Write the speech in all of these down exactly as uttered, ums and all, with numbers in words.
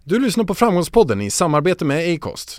Du lyssnar på Framgångspodden i samarbete med Acast.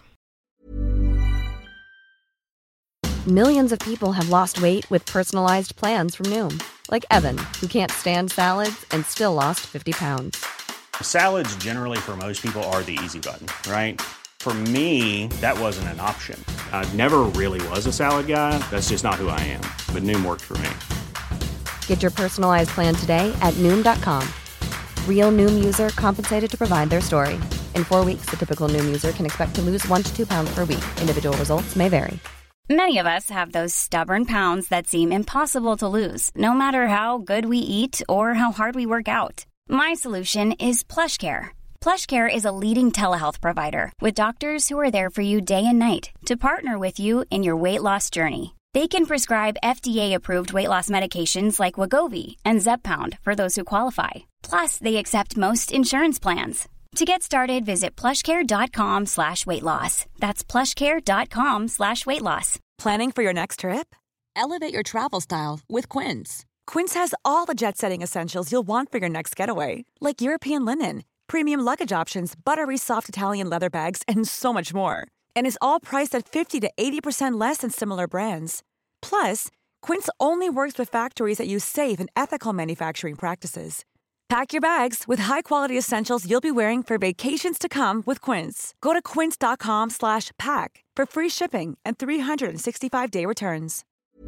Millions of people have lost weight with personalized plans from Noom. Like Evan, who can't stand salads and still lost fifty pounds. Salads generally for most people are the easy button, right? For me, that wasn't an option. I never really was a salad guy. That's just not who I am. But Noom worked for me. Get your personalized plan today at Noom dot com. Real Noom user compensated to provide their story. In four weeks, the typical Noom user can expect to lose one to two pounds per week. Individual results may vary. Many of us have those stubborn pounds that seem impossible to lose, no matter how good we eat or how hard we work out. My solution is PlushCare. PlushCare is a leading telehealth provider with doctors who are there for you day and night to partner with you in your weight loss journey. They can prescribe F D A-approved weight loss medications like Wegovy and Zepbound for those who qualify. Plus, they accept most insurance plans. To get started, visit plushcare.com slash weight loss. That's plushcare.com slash weight loss. Planning for your next trip? Elevate your travel style with Quince. Quince has all the jet-setting essentials you'll want for your next getaway, like European linen, premium luggage options, buttery soft Italian leather bags, and so much more. And is all priced at fifty to eighty percent less than similar brands. Plus, Quince only works with factories that use safe and ethical manufacturing practices. Pack your bags with high-quality essentials you'll be wearing for vacations to come with Quince. Go to quince.com slash pack for free shipping and three sixty-five day returns.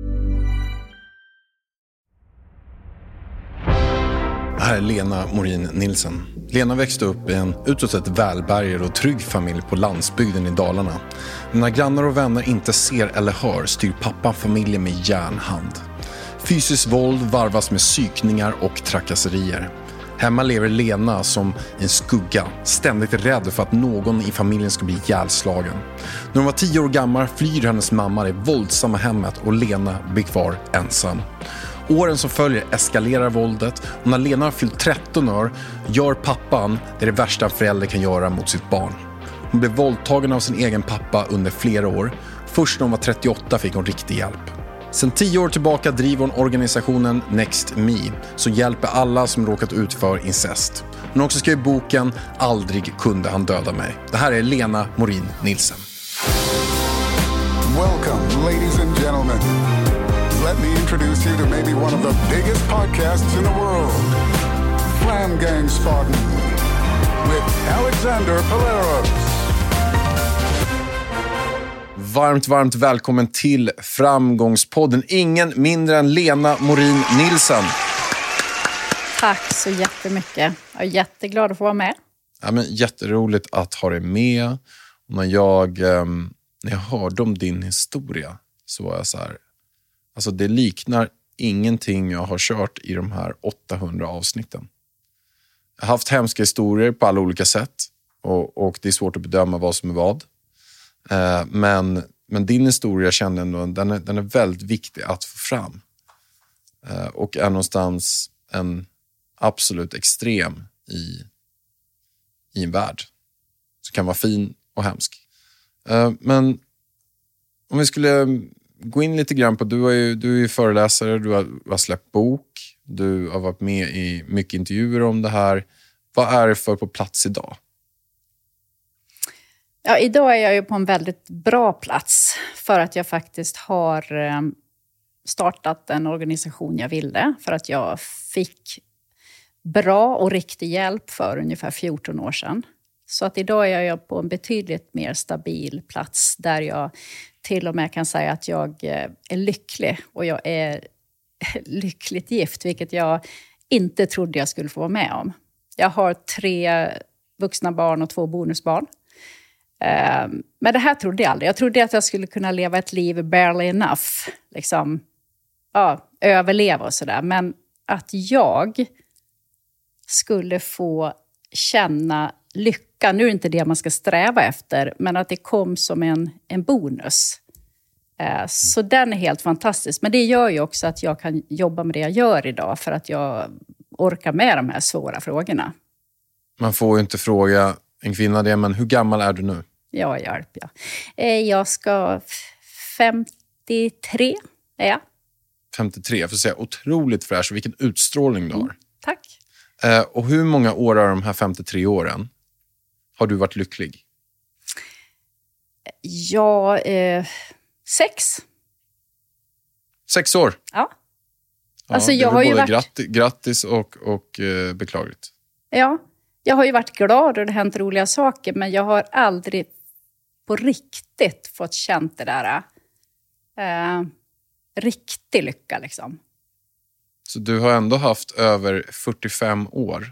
Här är Lena Morin Nilsson. Lena växte upp i en utåt sett välbärgad och trygg familj på landsbygden i Dalarna. Men när grannar och vänner inte ser eller hör styr pappa familjen med järnhand. Fysiskt våld varvas med psykningar och trakasserier. Hemma lever Lena som en skugga, ständigt rädd för att någon i familjen ska bli ihjälslagen. När hon var tio år gammal flyr hennes mamma det våldsamma hemmet och Lena blir kvar ensam. Åren som följer eskalerar våldet och när Lena har fyllt tretton år gör pappan det, det värsta en förälder kan göra mot sitt barn. Hon blev våldtagen av sin egen pappa under flera år. Först när hon var trettioåtta fick hon riktig hjälp. Sen tio år tillbaka driver hon organisationen Next Me som hjälper alla som råkat ut för incest. Hon har också skrivit boken Aldrig kunde han döda mig. Det här är Lena Morin Nilsson. Welcome, ladies and gentlemen. Let me introduce you to maybe one of the biggest podcasts in the world. Framgångspodden with Alexander Polaros. Varmt, varmt välkommen till Framgångspodden. Ingen mindre än Lena Morin Nilsson. Tack så jättemycket. Jag är jätteglad att få vara med. Ja, men jätteroligt att ha dig med. Och när, jag, um, när jag hörde om din historia så var jag så här... Alltså det liknar ingenting jag har kört i de här åttahundra avsnitten. Jag har haft hemska historier på alla olika sätt. Och, och det är svårt att bedöma vad som är vad. Uh, men, men din historia kände ändå, den är, den är väldigt viktig att få fram. Uh, och är någonstans en absolut extrem i, i en värld. Som kan vara fin och hemsk. Uh, men om vi skulle gå in lite grann på, du är ju, du är ju föreläsare, du har, du har släppt bok, du har varit med i mycket intervjuer om det här. Vad är det för på plats idag? Ja, idag är jag ju på en väldigt bra plats för att jag faktiskt har startat en organisation jag ville. För att jag fick bra och riktig hjälp för ungefär fjorton år sedan. Så att idag är jag på en betydligt mer stabil plats där jag till och med kan säga att jag är lycklig. Och jag är lyckligt gift, vilket jag inte trodde jag skulle få vara med om. Jag har tre vuxna barn och två bonusbarn. Men det här trodde jag aldrig. Jag trodde att jag skulle kunna leva ett liv barely enough. Liksom, ja, överleva och sådär. Men att jag skulle få känna lycka. Nu är det inte det man ska sträva efter. Men att det kom som en, en bonus. Så den är helt fantastisk. Men det gör ju också att jag kan jobba med det jag gör idag. För att jag orkar med de här svåra frågorna. Man får ju inte fråga en kvinna det, men hur gammal är du nu? Ja, hjälp, ja. Jag ska femtiotre, är jag. femtiotre, jag får säga otroligt fräsch och vilken utstrålning du har. Mm, tack. Eh, och hur många år av de här femtiotre åren har du varit lycklig? Ja, eh, sex. Sex år? Ja. Ja, alltså, det är jag väl har ju både varit... grattis, grattis och, och eh, beklagligt. Ja, jag har ju varit glad och det har hänt roliga saker, men jag har aldrig på riktigt fått känt det där eh, riktig lycka liksom. Så du har ändå haft över fyrtiofem år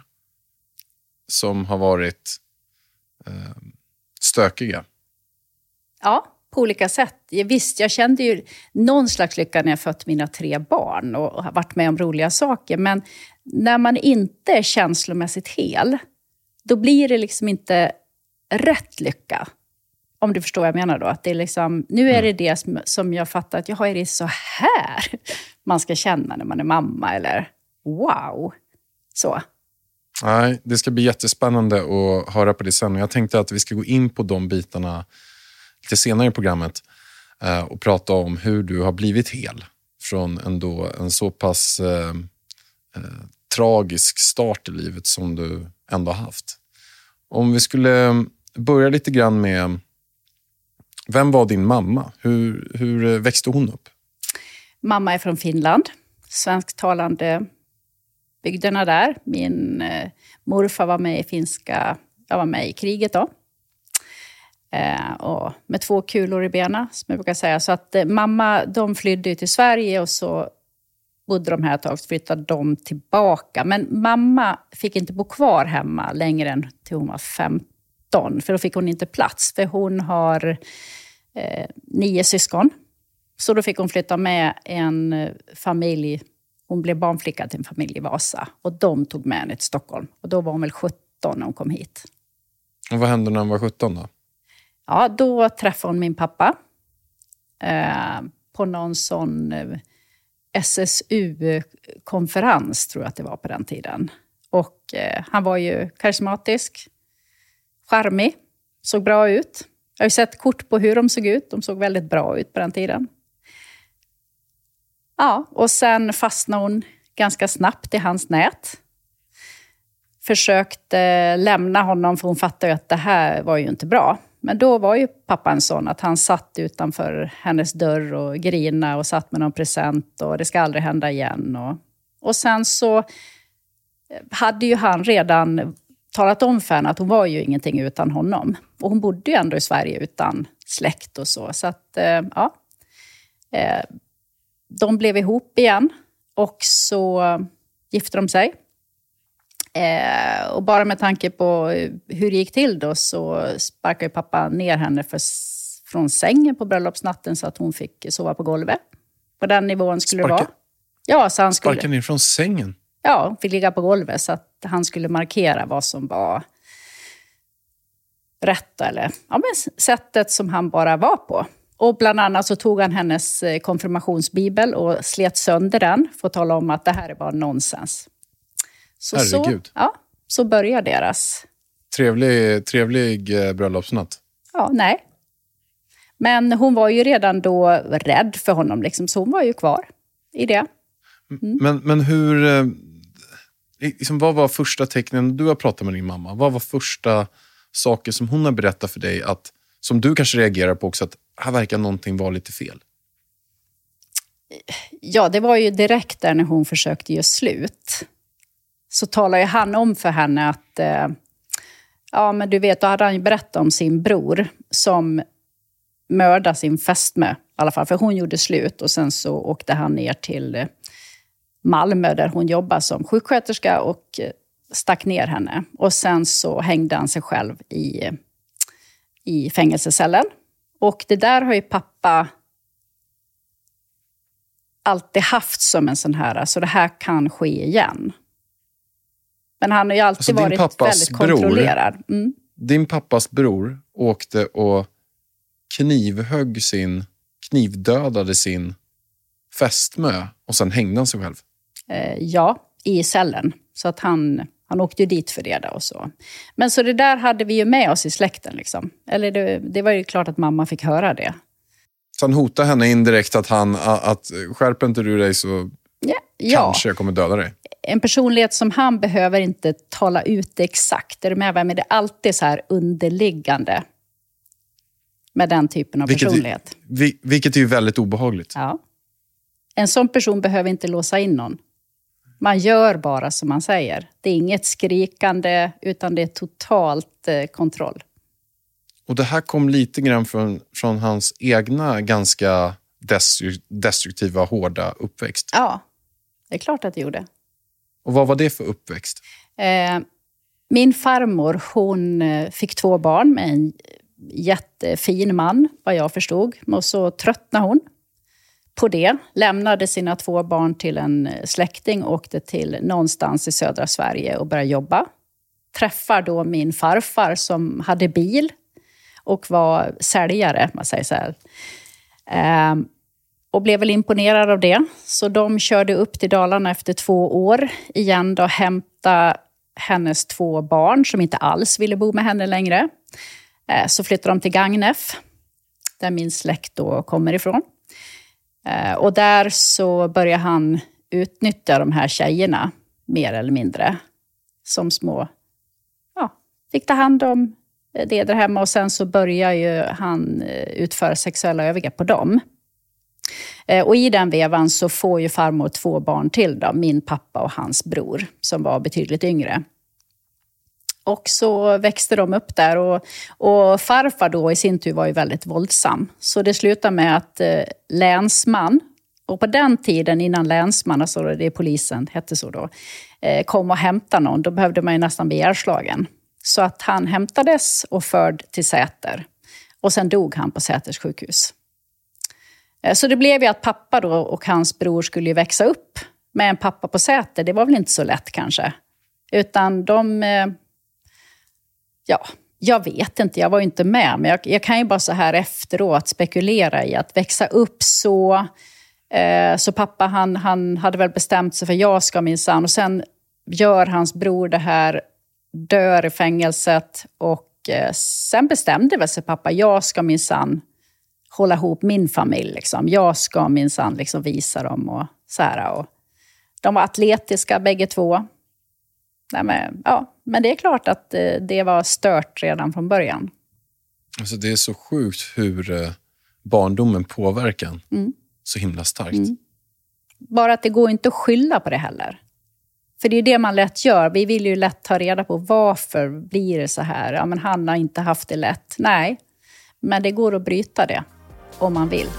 som har varit eh, stökiga. Ja, på olika sätt. Jag, visst, jag kände ju någon slags lycka när jag fött mina tre barn och har varit med om roliga saker. Men när man inte är känslomässigt hel, då blir det liksom inte rätt lycka. Om du förstår vad jag menar då. Att det är liksom, nu är det det som, som jag fattar att jag är det så här man ska känna när man är mamma. Eller wow, så. Nej, det ska bli jättespännande att höra på det sen. Jag tänkte att vi ska gå in på de bitarna lite senare i programmet eh, och prata om hur du har blivit hel från ändå en så pass eh, eh, tragisk start i livet som du ändå har haft. Om vi skulle börja lite grann med, vem var din mamma? Hur, hur växte hon upp? Mamma är från Finland, svensktalande bygderna där. Min eh, morfar var med i finska, jag var med i kriget då. Eh, och med två kulor i benen, som jag brukar säga. Så att eh, mamma, de flydde till Sverige och så bodde de här ett tag, så flyttade de tillbaka. Men mamma fick inte bo kvar hemma längre än till hon var femton. För då fick hon inte plats, för hon har eh, nio syskon. Så då fick hon flytta med en familj. Hon blev barnflicka till en familj i Vasa. Och de tog med henne till Stockholm. Och då var hon väl sjutton när hon kom hit. Och vad hände när hon var sjutton då? Ja, då träffade hon min pappa. Eh, på någon sån eh, S S U-konferens tror jag att det var på den tiden. Och eh, han var ju karismatisk. Charmig. Såg bra ut. Jag har ju sett kort på hur de såg ut. De såg väldigt bra ut på den tiden. Ja, och sen fastnade hon ganska snabbt i hans nät. Försökte lämna honom för hon fattade ju att det här var ju inte bra. Men då var ju pappan sån att han satt utanför hennes dörr och grina och satt med någon present och det ska aldrig hända igen. Och, och sen så hade ju han redan talat om för henne att hon var ju ingenting utan honom. Och hon bodde ju ändå i Sverige utan släkt och så. Så att, ja. De blev ihop igen och så gifte de sig. Eh, och bara med tanke på hur det gick till då så sparkade ju pappa ner henne för, från sängen på bröllopsnatten så att hon fick sova på golvet. På den nivån skulle Sparka? det vara. Ja, så han skulle, sparkade ner från sängen? Ja, fick ligga på golvet så att han skulle markera vad som var rätt eller ja, men sättet som han bara var på. Och bland annat så tog han hennes konfirmationsbibel och slet sönder den för att tala om att det här är bara nonsens. Så, Herregud. Så, ja, så börjar deras... Trevlig, trevlig bröllopsnatt. Ja, nej. Men hon var ju redan då rädd för honom, liksom, så hon var ju kvar i det. Mm. Men, men hur... Liksom, vad var första tecknen du har pratat med din mamma? Vad var första saker som hon har berättat för dig att, som du kanske reagerar på också, att här verkar någonting vara lite fel? Ja, det var ju direkt där när hon försökte göra slut. Så talade ju han om för henne att... Eh, ja, men du vet, då hade han ju berättat om sin bror som mördade sin fästmö. I alla fall, för hon gjorde slut och sen så åkte han ner till Malmö där hon jobbar som sjuksköterska och stack ner henne. Och sen så hängde han sig själv i, i fängelsecellen. Och det där har ju pappa alltid haft som en sån här, så alltså det här kan ske igen. Men han har ju alltid alltså varit väldigt bror, kontrollerad. Mm. Din pappas bror åkte och knivhögg sin, knivdödade sin fästmö och sen hängde han sig själv. Eh, ja, i cellen. Så att han, han åkte ju dit för det då och så. Men så det där hade vi ju med oss i släkten liksom. Eller det, det var ju klart att mamma fick höra det. Så han hotade henne indirekt att han, att skärper inte du dig så Ja, ja. Kanske jag kommer döda dig. En personlighet som han behöver inte tala ut det exakt. Är du med? Men det är alltid så här underliggande med den typen av vilket, personlighet. Vi, vilket är ju väldigt obehagligt. Ja. En sån person behöver inte låsa in någon. Man gör bara som man säger. Det är inget skrikande utan det är totalt eh, kontroll. Och det här kom lite grann från, från hans egna ganska destruktiva, hårda uppväxt. Ja, det är klart att det gjorde. Och vad var det för uppväxt? Eh, min farmor, hon fick två barn med en jättefin man, vad jag förstod. Och så tröttnade hon på det. Lämnade sina två barn till en släkting och åkte till någonstans i södra Sverige och började jobba. Träffar då min farfar som hade bil och var säljare, man säger så här. Eh, och blev väl imponerad av det. Så de körde upp till Dalarna efter två år igen då, hämta hennes två barn som inte alls ville bo med henne längre. Eh, så flyttade de till Gagnef, där min släkt då kommer ifrån. Eh, och där så började han utnyttja de här tjejerna mer eller mindre som små, ja, fick ta hand om det där hemma och sen så börjar ju han utföra sexuella övergrepp på dem. Och i den vevan så får ju farmor två barn till då, min pappa och hans bror som var betydligt yngre. Och så växte de upp där och, och farfar då i sin tur var ju väldigt våldsam. Så det slutar med att eh, länsman, och på den tiden innan länsman, alltså det är polisen hette så då, eh, kom och hämtade någon, då behövde man ju nästan bli ihjälslagen. Så att han hämtades och förd till Säter. Och sen dog han på Säters sjukhus. Så det blev ju att pappa då och hans bror skulle ju växa upp med en pappa på Säter. Det var väl inte så lätt kanske. Utan de, ja, jag vet inte, jag var ju inte med. Men jag, jag kan ju bara så här efteråt spekulera i att växa upp så. Eh, så pappa han, han hade väl bestämt sig för jag ska minsann. Och sen gör hans bror det här, dör i fängelset. Och eh, sen bestämde väl sig pappa, jag ska minsann hålla ihop min familj. Liksom. Jag ska minsann liksom visa dem. Och så här, och de var atletiska bägge två. Nej, men, ja, men det är klart att eh, det var stört redan från början. Alltså det är så sjukt hur eh, barndomen påverkar mm. så himla starkt. Mm. Bara att det går inte att skylla på det heller. För det är det man lätt gör. Vi vill ju lätt ta reda på varför blir det så här. Ja, men han har inte haft det lätt. Nej, men det går att bryta det om man vill.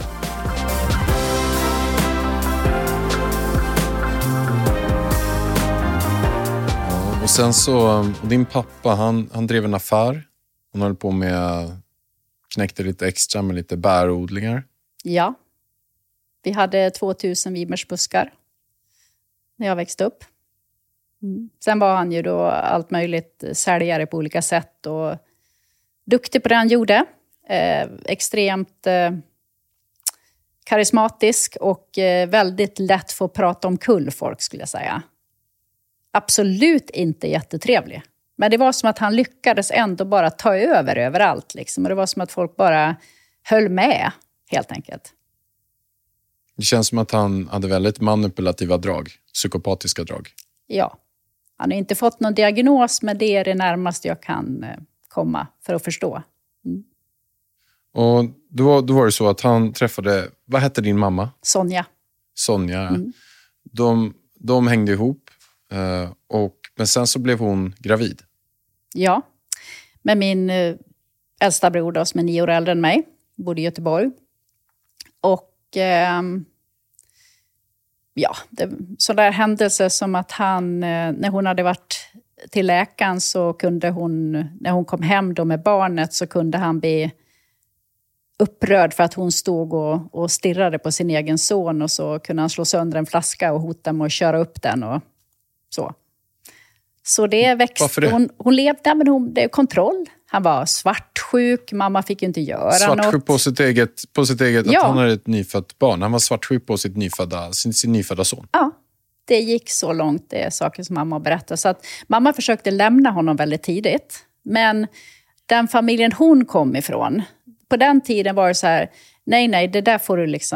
Ja, och sen så, och din pappa, han, han drev en affär. Han höll på med, knäckte lite extra med lite bärodlingar. Ja, vi hade tvåtusen vimmersbuskar när jag växte upp. Mm. Sen var han ju då allt möjligt säljare på olika sätt och duktig på det han gjorde. Eh, extremt eh, karismatisk och eh, väldigt lätt för att prata om kull folk skulle jag säga. Absolut inte jättetrevlig. Men det var som att han lyckades ändå bara ta över överallt. Liksom. Och det var som att folk bara höll med helt enkelt. Det känns som att han hade väldigt manipulativa drag, psykopatiska drag. Ja, han har inte fått någon diagnos men det är det närmaste jag kan eh, komma för att förstå. Mm. Och då, då var det så att han träffade, vad hette din mamma? Sonja. Sonja. Mm. De, de hängde ihop, eh, och, men sen så blev hon gravid. Ja, med min eh, äldsta bror då, som är nio år äldre än mig. Bodde i Göteborg. Och eh, ja, det, så där händelser som att han, eh, när hon hade varit till läkaren så kunde hon, när hon kom hem då med barnet så kunde han bli upprörd för att hon stod och, och stirrade på sin egen son och så kunde han slå sönder en flaska och hota med att köra upp den och så. Så det växte. Varför det? Hon, hon levde, men hon, det är kontroll. Han var svartsjuk, mamma fick ju inte göra svartsjuk något. på sitt eget, på sitt eget Ja. Att han hade ett nyfött barn. Han var svartsjuk på sitt nyfödda, sin, sin nyfödda son. Ja, det gick så långt, det är saker som mamma berättar. Så att mamma försökte lämna honom väldigt tidigt. Men den familjen hon kom ifrån, på den tiden var det så här, nej, nej, det där får du liksom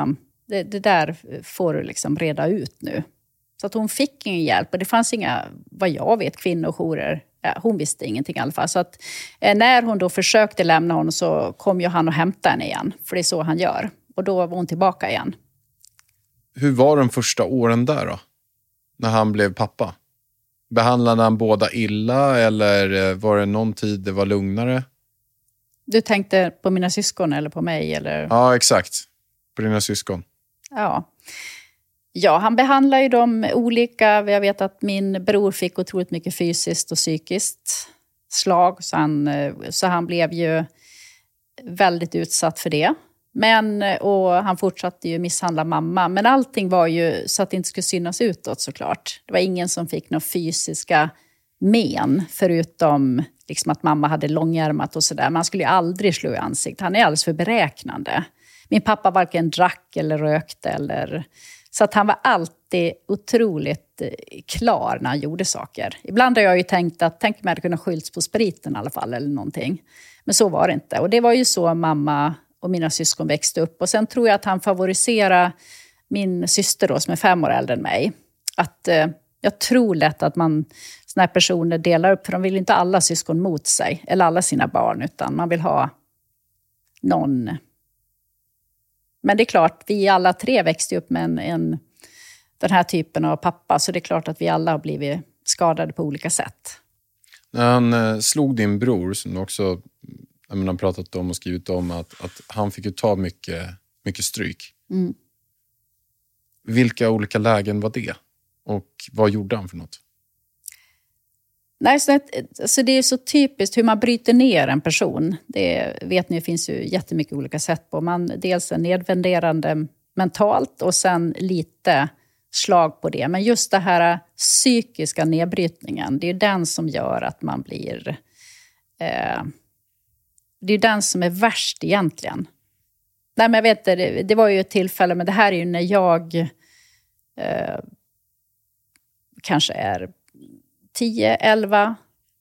det, det där får du liksom reda ut nu. Så att hon fick ingen hjälp. Och det fanns inga, vad jag vet, kvinnojourer. Ja, hon visste ingenting i alla fall. Så att eh, när hon då försökte lämna honom så kom ju han och hämtade henne igen. För det är så han gör. Och då var hon tillbaka igen. Hur var de första åren där då? När han blev pappa? Behandlade han båda illa eller var det någon tid det var lugnare? Du tänkte på mina syskon eller på mig? Eller? Ja, exakt. På dina syskon. Ja. Ja, han behandlar ju dem olika. Jag vet att min bror fick otroligt mycket fysiskt och psykiskt slag. Så han, så han blev ju väldigt utsatt för det. Men, och han fortsatte ju misshandla mamma. Men allting var ju så att det inte skulle synas utåt såklart. Det var ingen som fick några fysiska men. Förutom liksom att mamma hade långärmat och sådär. Man skulle ju aldrig slå i ansiktet. Han är alldeles för beräknande. Min pappa varken drack eller rökte. Eller, så att han var alltid otroligt klar när han gjorde saker. Ibland har jag ju tänkt att tänk mig att jag hade kunnat skylts på spriten i alla fall. Eller någonting. Men så var det inte. Och det var ju så mamma och mina syskon växte upp. Och sen tror jag att han favoriserade min syster då, som är fem år äldre än mig. Att eh, jag tror lätt att man, såna här personer delar upp. För de vill inte alla syskon mot sig. Eller alla sina barn. Utan man vill ha någon. Men det är klart, vi alla tre växte upp med en, en, den här typen av pappa. Så det är klart att vi alla har blivit skadade på olika sätt. När han eh, slog din bror, som du också jag menar, pratat om och skrivit om, att, att han fick ju ta mycket, mycket stryk. Mm. Vilka olika lägen var det? Och vad gjorde han för något? Nej, så, att, så det är så typiskt hur man bryter ner en person. Det vet ni, det finns ju jättemycket olika sätt på. Man dels är nedvärderande mentalt och sen lite slag på det. Men just det här psykiska nedbrytningen, det är den som gör att man blir... Eh, det är den som är värst egentligen. Nej, men jag vet, det, det var ju ett tillfälle, men det här är ju när jag eh, kanske är tio elva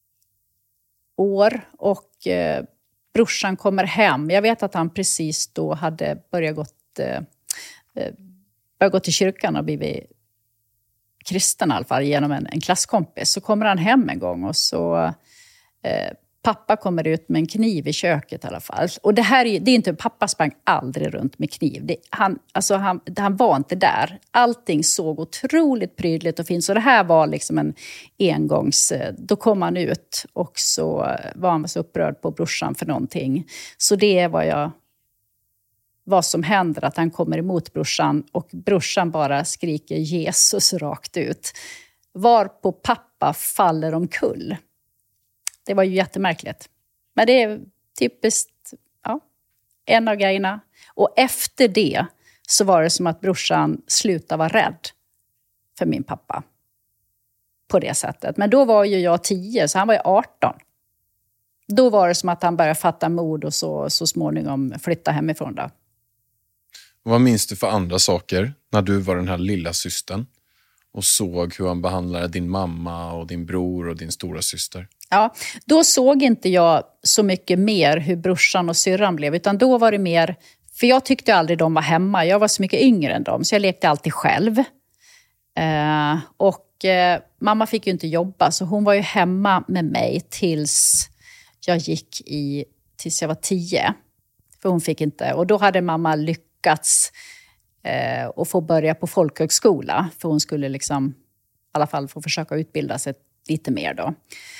år och eh, brorsan kommer hem. Jag vet att han precis då hade börjat gått, eh, börjat gå till kyrkan och blivit kristen i alla fall genom en, en klasskompis. Så kommer han hem en gång och så eh, pappa kommer ut med en kniv i köket i alla fall. Och det här är, det är inte, pappa sprang aldrig runt med kniv. Det, han, alltså han, han var inte där. Allting såg otroligt prydligt och fint. Så det här var liksom en engångs... Då kom han ut och så var han så upprörd på brorsan för någonting. Så det är vad jag... Vad som händer, att han kommer emot brorsan och brorsan bara skriker Jesus rakt ut. Var på pappa faller omkull. Det var ju jättemärkligt. Men det är typiskt, ja, en av grejerna. Och efter det så var det som att brorsan slutade vara rädd för min pappa. På det sättet. Men då var ju jag tio, så han var ju arton. Då var det som att han började fatta mod och så, så småningom flytta hemifrån då. Vad minns du för andra saker när du var den här lilla systern och såg hur han behandlade din mamma och din bror och din stora syster? Ja, då såg inte jag så mycket mer hur brorsan och syrran blev. Utan då var det mer, för jag tyckte aldrig de var hemma. Jag var så mycket yngre än dem, så jag lekte alltid själv. Eh, och eh, mamma fick ju inte jobba, så hon var ju hemma med mig tills jag gick i, tills jag var tio. För hon fick inte, och då hade mamma lyckats eh, att få börja på folkhögskola. För hon skulle liksom, i alla fall få försöka utbilda sig lite mer då.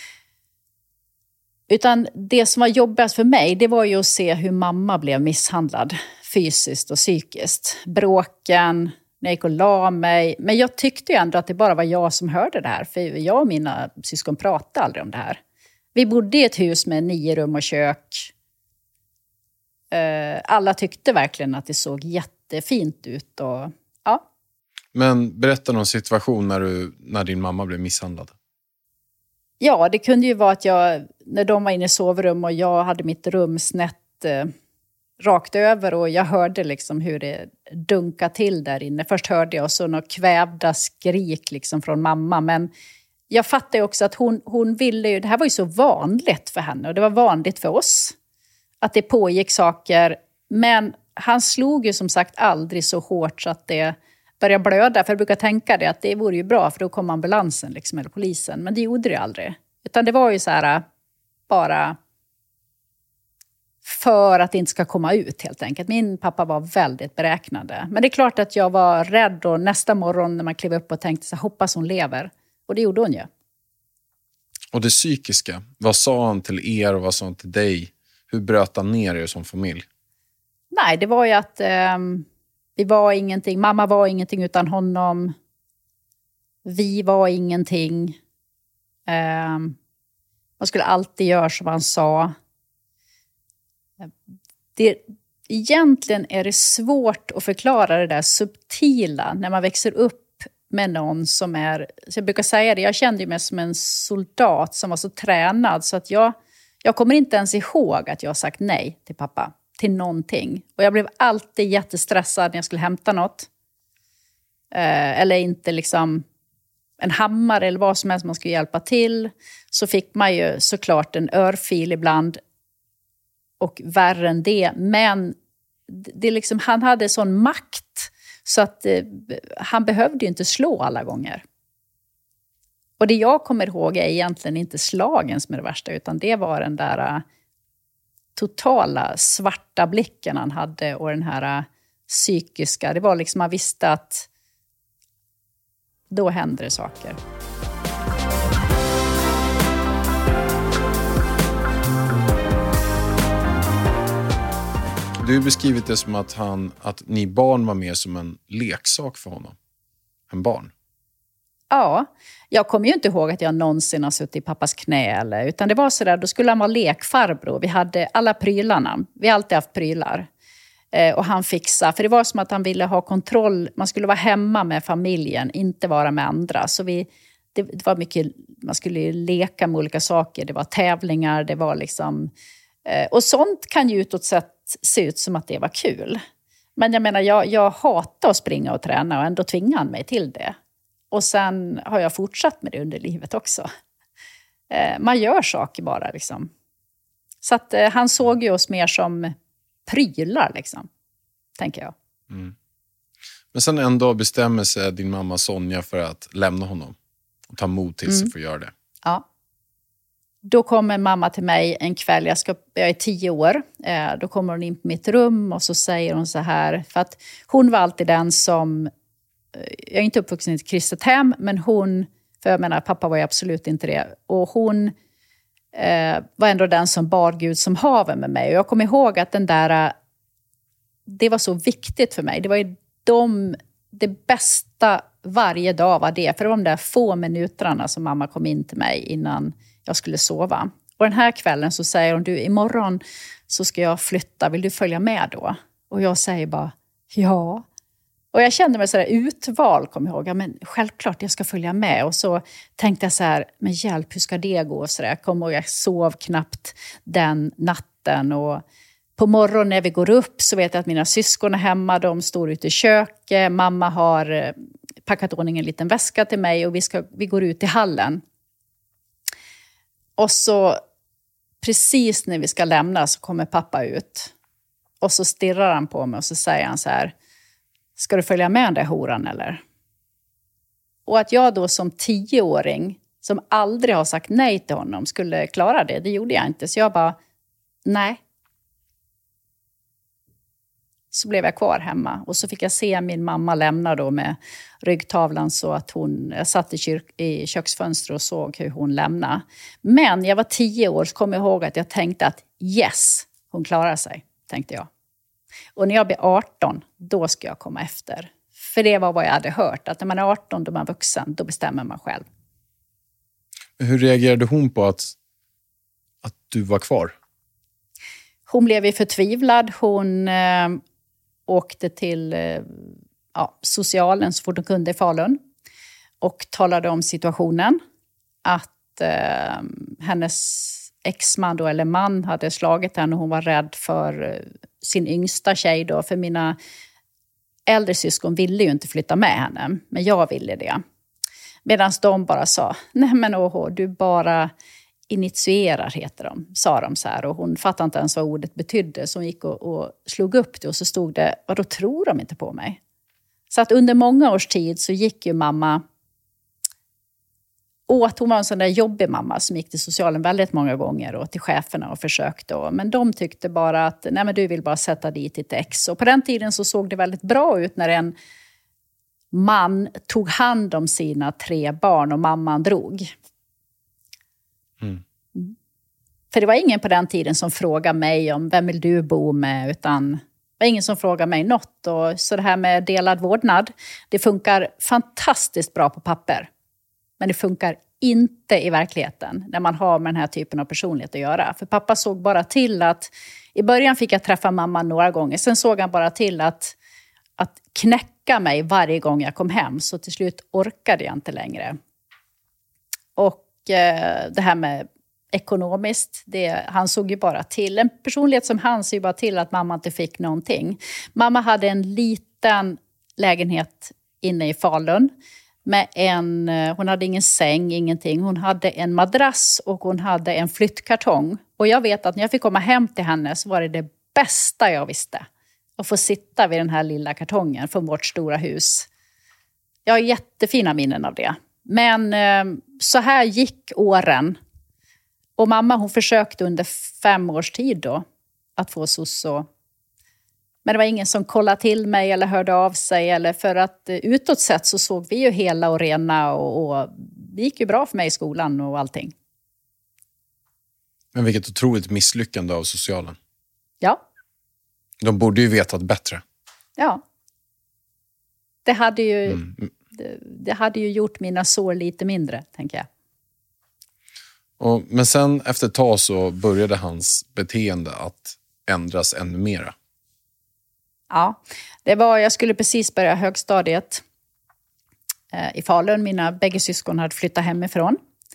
Utan det som var jobbigast för mig, det var ju att se hur mamma blev misshandlad fysiskt och psykiskt. Bråken, när jag gick och la mig. Men jag tyckte ju ändå att det bara var jag som hörde det här. För jag och mina syskon pratade aldrig om det här. Vi bodde i ett hus med nio rum och kök. Alla tyckte verkligen att det såg jättefint ut. Och, ja. Men berätta någon situation när, du, när din mamma blev misshandlad. Ja, det kunde ju vara att jag, när de var inne i sovrum och jag hade mitt rum snett eh, rakt över och jag hörde liksom hur det dunkade till där inne. Först hörde jag så några kvävda skrik liksom från mamma, men jag fattade också att hon, hon ville ju, det här var ju så vanligt för henne och det var vanligt för oss att det pågick saker, men han slog ju som sagt aldrig så hårt så att det började blöda. För jag brukar tänka det att det vore ju bra för då kom ambulansen liksom, eller polisen. Men det gjorde det aldrig. Utan det var ju så här bara för att det inte ska komma ut helt enkelt. Min pappa var väldigt beräknande. Men det är klart att jag var rädd och nästa morgon när man klev upp och tänkte så hoppas hon lever. Och det gjorde hon ju. Och det psykiska, vad sa han till er och vad sa han till dig? Hur bröt han ner er som familj? Nej, det var ju att eh, vi var ingenting. Mamma var ingenting utan honom. Vi var ingenting. Eh, man skulle alltid göra som han sa. Det, egentligen är det svårt att förklara det där subtila när man växer upp med någon som är, så jag brukar säga det, jag kände mig som en soldat som var så tränad så att jag, jag kommer inte ens ihåg att jag har sagt nej till pappa, till någonting. Och jag blev alltid jättestressad när jag skulle hämta något. Eh, eller inte liksom en hammare eller vad som helst man skulle hjälpa till. Så fick man ju såklart en örfil ibland. Och värre än det. Men det liksom, han hade sån makt så att eh, han behövde ju inte slå alla gånger. Och det jag kommer ihåg är egentligen inte slagen som är det värsta. Utan det var den där uh, totala svarta blicken han hade. Och den här uh, psykiska. Det var liksom, man visste att då händer det saker. Du har beskrivit det som att, han, att ni barn var mer som en leksak för honom. En barn. Ja, jag kommer ju inte ihåg att jag någonsin har suttit i pappas knä. Eller, utan det var så där, då skulle han vara lekfarbror. Vi hade alla prylarna. Vi har alltid haft prylar. Eh, och han fixade, för det var som att han ville ha kontroll. Man skulle vara hemma med familjen, inte vara med andra. Så vi, det, det var mycket, man skulle leka med olika saker. Det var tävlingar, det var liksom... Eh, och sånt kan ju utåt sett se ut som att det var kul. Men jag menar, jag, jag hatar att springa och träna och ändå tvingar han mig till det. Och sen har jag fortsatt med det under livet också. Eh, man gör saker bara liksom. Så att eh, han såg ju oss mer som prylar liksom, tänker jag. Mm. Men sen en dag bestämmer sig din mamma Sonja för att lämna honom. Och ta mod till sig mm. för att göra det. Ja. Då kommer mamma till mig en kväll, jag, ska, jag är tio år. Eh, då kommer hon in på mitt rum och så säger hon så här. För att hon var alltid den som, jag är inte uppvuxen i ett kristet hem, men hon, för jag menar pappa var ju absolut inte det. Och hon eh, var ändå den som bar Gud som haven med mig. Och jag kommer ihåg att den där, det var så viktigt för mig. Det var ju de, det bästa varje dag var det. För det var de där få minuterna som mamma kom in till mig innan jag skulle sova. Och den här kvällen så säger hon, du, imorgon så ska jag flytta, vill du följa med då? Och jag säger bara, ja. Och jag kände mig så där utval, kom jag ihåg. Ja, men självklart jag ska följa med. Och så tänkte jag så här, men hjälp, hur ska det gå? Så där. Jag kommer ihåg, jag sov knappt den natten. Och på morgonen när vi går upp så vet jag att mina syskon är hemma. De står ute i köket. Mamma har packat ordning en liten väska till mig. Och vi, ska, vi går ut i hallen. Och så precis när vi ska lämna så kommer pappa ut. Och så stirrar han på mig och så säger han så här, ska du följa med den där horan eller? Och att jag då som tioåring som aldrig har sagt nej till honom skulle klara det, det gjorde jag inte. Så jag bara, nej. Så blev jag kvar hemma. Och så fick jag se min mamma lämna då med ryggtavlan så att hon... Jag satt i, kyrk, i köksfönstret och såg hur hon lämnade. Men jag var tio år så kom jag ihåg att jag tänkte att yes, hon klarar sig, tänkte jag. Och när jag blir arton, då ska jag komma efter. För det var vad jag hade hört. Att när man är arton, då är man vuxen, då bestämmer man själv. Hur reagerade hon på att, att du var kvar? Hon blev ju förtvivlad. Hon... Eh, åkte till eh, ja, socialen så fort hon kunde i Falun. Och talade om situationen. Att eh, hennes exman då, eller man hade slagit henne. Och hon var rädd för eh, sin yngsta tjej då. För mina äldre syskon ville ju inte flytta med henne. Men jag ville det. Medan de bara sa, nej men åh, du bara initierar heter de, sa de så här. Och hon fattade inte ens vad ordet betydde. Så hon gick och, och slog upp det och så stod det, vad då tror de inte på mig? Så att under många års tid så gick ju mamma åt, hon var en sån där jobbig mamma som gick till socialen väldigt många gånger och till cheferna och försökte. Och, men de tyckte bara att nej men du vill bara sätta dit ditt ex. Och på den tiden så såg det väldigt bra ut när en man tog hand om sina tre barn och mamman drog. Mm. Mm. För det var ingen på den tiden som frågade mig om vem vill du bo med, utan det var ingen som frågade mig något. Och så det här med delad vårdnad, det funkar fantastiskt bra på papper. Men det funkar inte i verkligheten när man har med den här typen av personlighet att göra. För pappa såg bara till att, i början fick jag träffa mamma några gånger. Sen såg han bara till att, att knäcka mig varje gång jag kom hem. Så till slut orkade jag inte längre. Och eh, det här med ekonomiskt, det, han såg ju bara till. En personlighet som han såg ju bara till att mamma inte fick någonting. Mamma hade en liten lägenhet inne i Falun. Med en, hon hade ingen säng, ingenting. Hon hade en madrass och hon hade en flyttkartong. Och jag vet att när jag fick komma hem till henne så var det det bästa jag visste. Att få sitta vid den här lilla kartongen från vårt stora hus. Jag har jättefina minnen av det. Men så här gick åren. Och mamma hon försökte under fem års tid då att få sosso. Men det var ingen som kollade till mig eller hörde av sig. Eller för att utåt sett så såg vi ju hela och rena. Och, och det gick ju bra för mig i skolan och allting. Men vilket otroligt misslyckande av socialen. Ja. De borde ju vetat bättre. Ja. Det hade ju, mm. det, det hade ju gjort mina sår lite mindre, tänker jag. Och, men sen efter ett tag så började hans beteende att ändras ännu mera. Ja, det var, jag skulle precis börja högstadiet eh, i Falun. Mina bägge syskon hade flyttat hemifrån.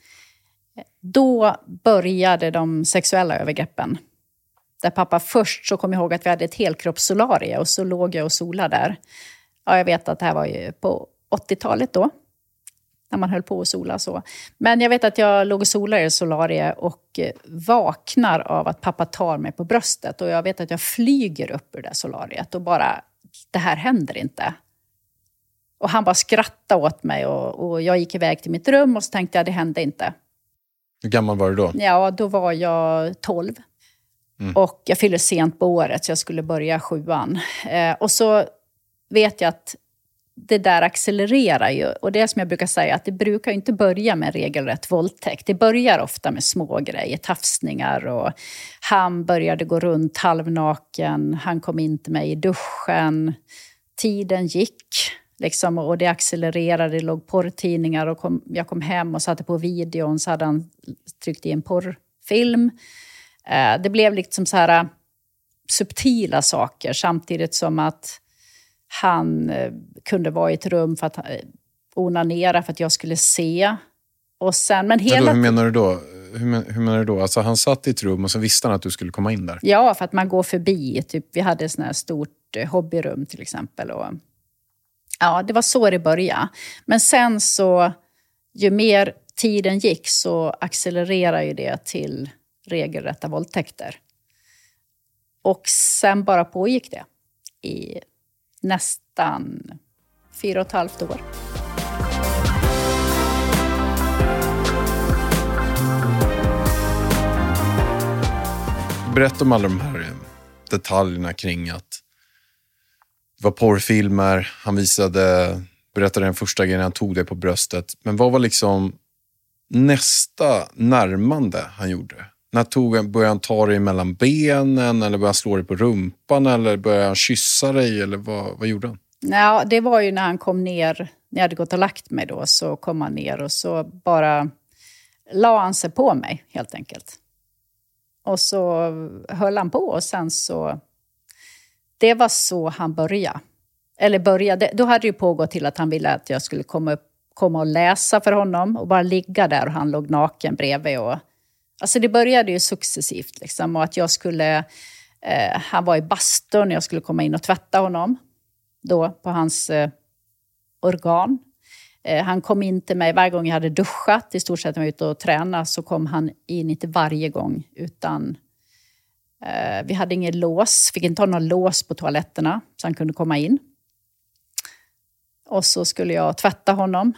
Då började de sexuella övergreppen. Där pappa först så kom jag ihåg att vi hade ett helkroppssolarie och så låg jag och solade där. Ja, jag vet att det här var ju på åttiotalet då. När man höll på att sola så. Men jag vet att jag låg och solade i solarie och vaknar av att pappa tar mig på bröstet. Och jag vet att jag flyger upp ur det solariet och bara, det här händer inte. Och han bara skrattade åt mig och, och jag gick iväg till mitt rum och så tänkte jag, det hände inte. Hur gammal var du då? Ja, då var jag tolv. Mm. Och jag fyllde sent på året så jag skulle börja sjuan. Eh, och så vet jag att det där accelererar ju. Och det är som jag brukar säga, att det brukar inte börja med regelrätt våldtäkt. Det börjar ofta med små grejer, tafsningar. Och han började gå runt halvnaken. Han kom in till mig i duschen. Tiden gick. Liksom, och det accelererade. Det låg porrtidningar. Och kom, jag kom hem och satte på videon. Så hade han tryckt i en porrfilm. Eh, det blev liksom så här subtila saker. Samtidigt som att han eh, kunde vara i ett rum för att eh, onanera för att jag skulle se. Och sen, men hela... Men då, hur menar du då? Hur, men, hur menar du då? Alltså han satt i ett rum och så visste han att du skulle komma in där? Ja, för att man går förbi. Typ, vi hade ett sånt här stort eh, hobbyrum till exempel. Och, ja, det var så det började. Men sen så, ju mer tiden gick så accelererade ju det till regelrätta våldtäkter. Och sen bara pågick det i nästan fyra och ett halvt år. Berätta om alla de här detaljerna kring att det var porrfilmer, han visade, berättade den första grejen han tog det på bröstet. Men vad var liksom nästa närmande han gjorde? När tog han, började han ta dig mellan benen eller började han slå dig på rumpan eller började han kyssa dig eller vad, vad gjorde han? Ja, det var ju när han kom ner, när jag hade gått och lagt mig då, så kom han ner och så bara la han sig på mig helt enkelt. Och så höll han på och sen så, det var så han började. Eller började, då hade det ju pågått till att han ville att jag skulle komma upp, komma och läsa för honom och bara ligga där och han låg naken bredvid och alltså det började ju successivt liksom, och att jag skulle, eh, han var i bastun, jag skulle komma in och tvätta honom då på hans eh, organ. Eh, han kom in till mig varje gång jag hade duschat. I stort sett när jag var ute och tränade så kom han in, inte varje gång. Utan eh, vi hade ingen lås. Fick inte ha någon lås på toaletterna så han kunde komma in. Och så skulle jag tvätta honom.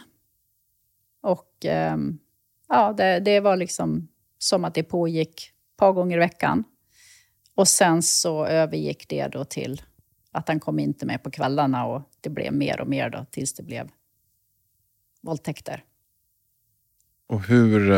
Och eh, ja, det, det var liksom som att det pågick ett par gånger i veckan. Och sen så övergick det då till att han kom in till mig på kvällarna. Och det blev mer och mer då tills det blev våldtäkter. Och hur,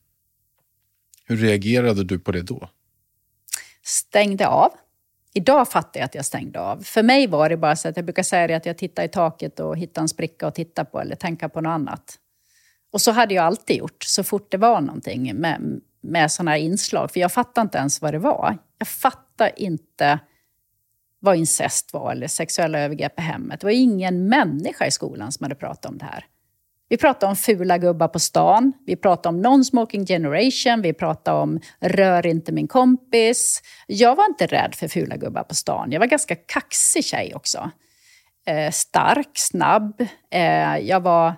hur reagerade du på det då? Stängde av. Idag fattar jag att jag stängde av. För mig var det bara så att jag brukar säga det att jag tittar i taket och hittar en spricka och titta på eller tänka på något annat. Och så hade jag alltid gjort så fort det var någonting med, med sådana här inslag. För jag fattar inte ens vad det var. Jag fattar inte vad incest var eller sexuella övergrepp i hemmet. Det var ingen människa i skolan som hade pratat om det här. Vi pratade om fula gubbar på stan. Vi pratade om non-smoking generation. Vi pratade om rör inte min kompis. Jag var inte rädd för fula gubbar på stan. Jag var ganska kaxig tjej också. Eh, stark, snabb. Eh, jag var...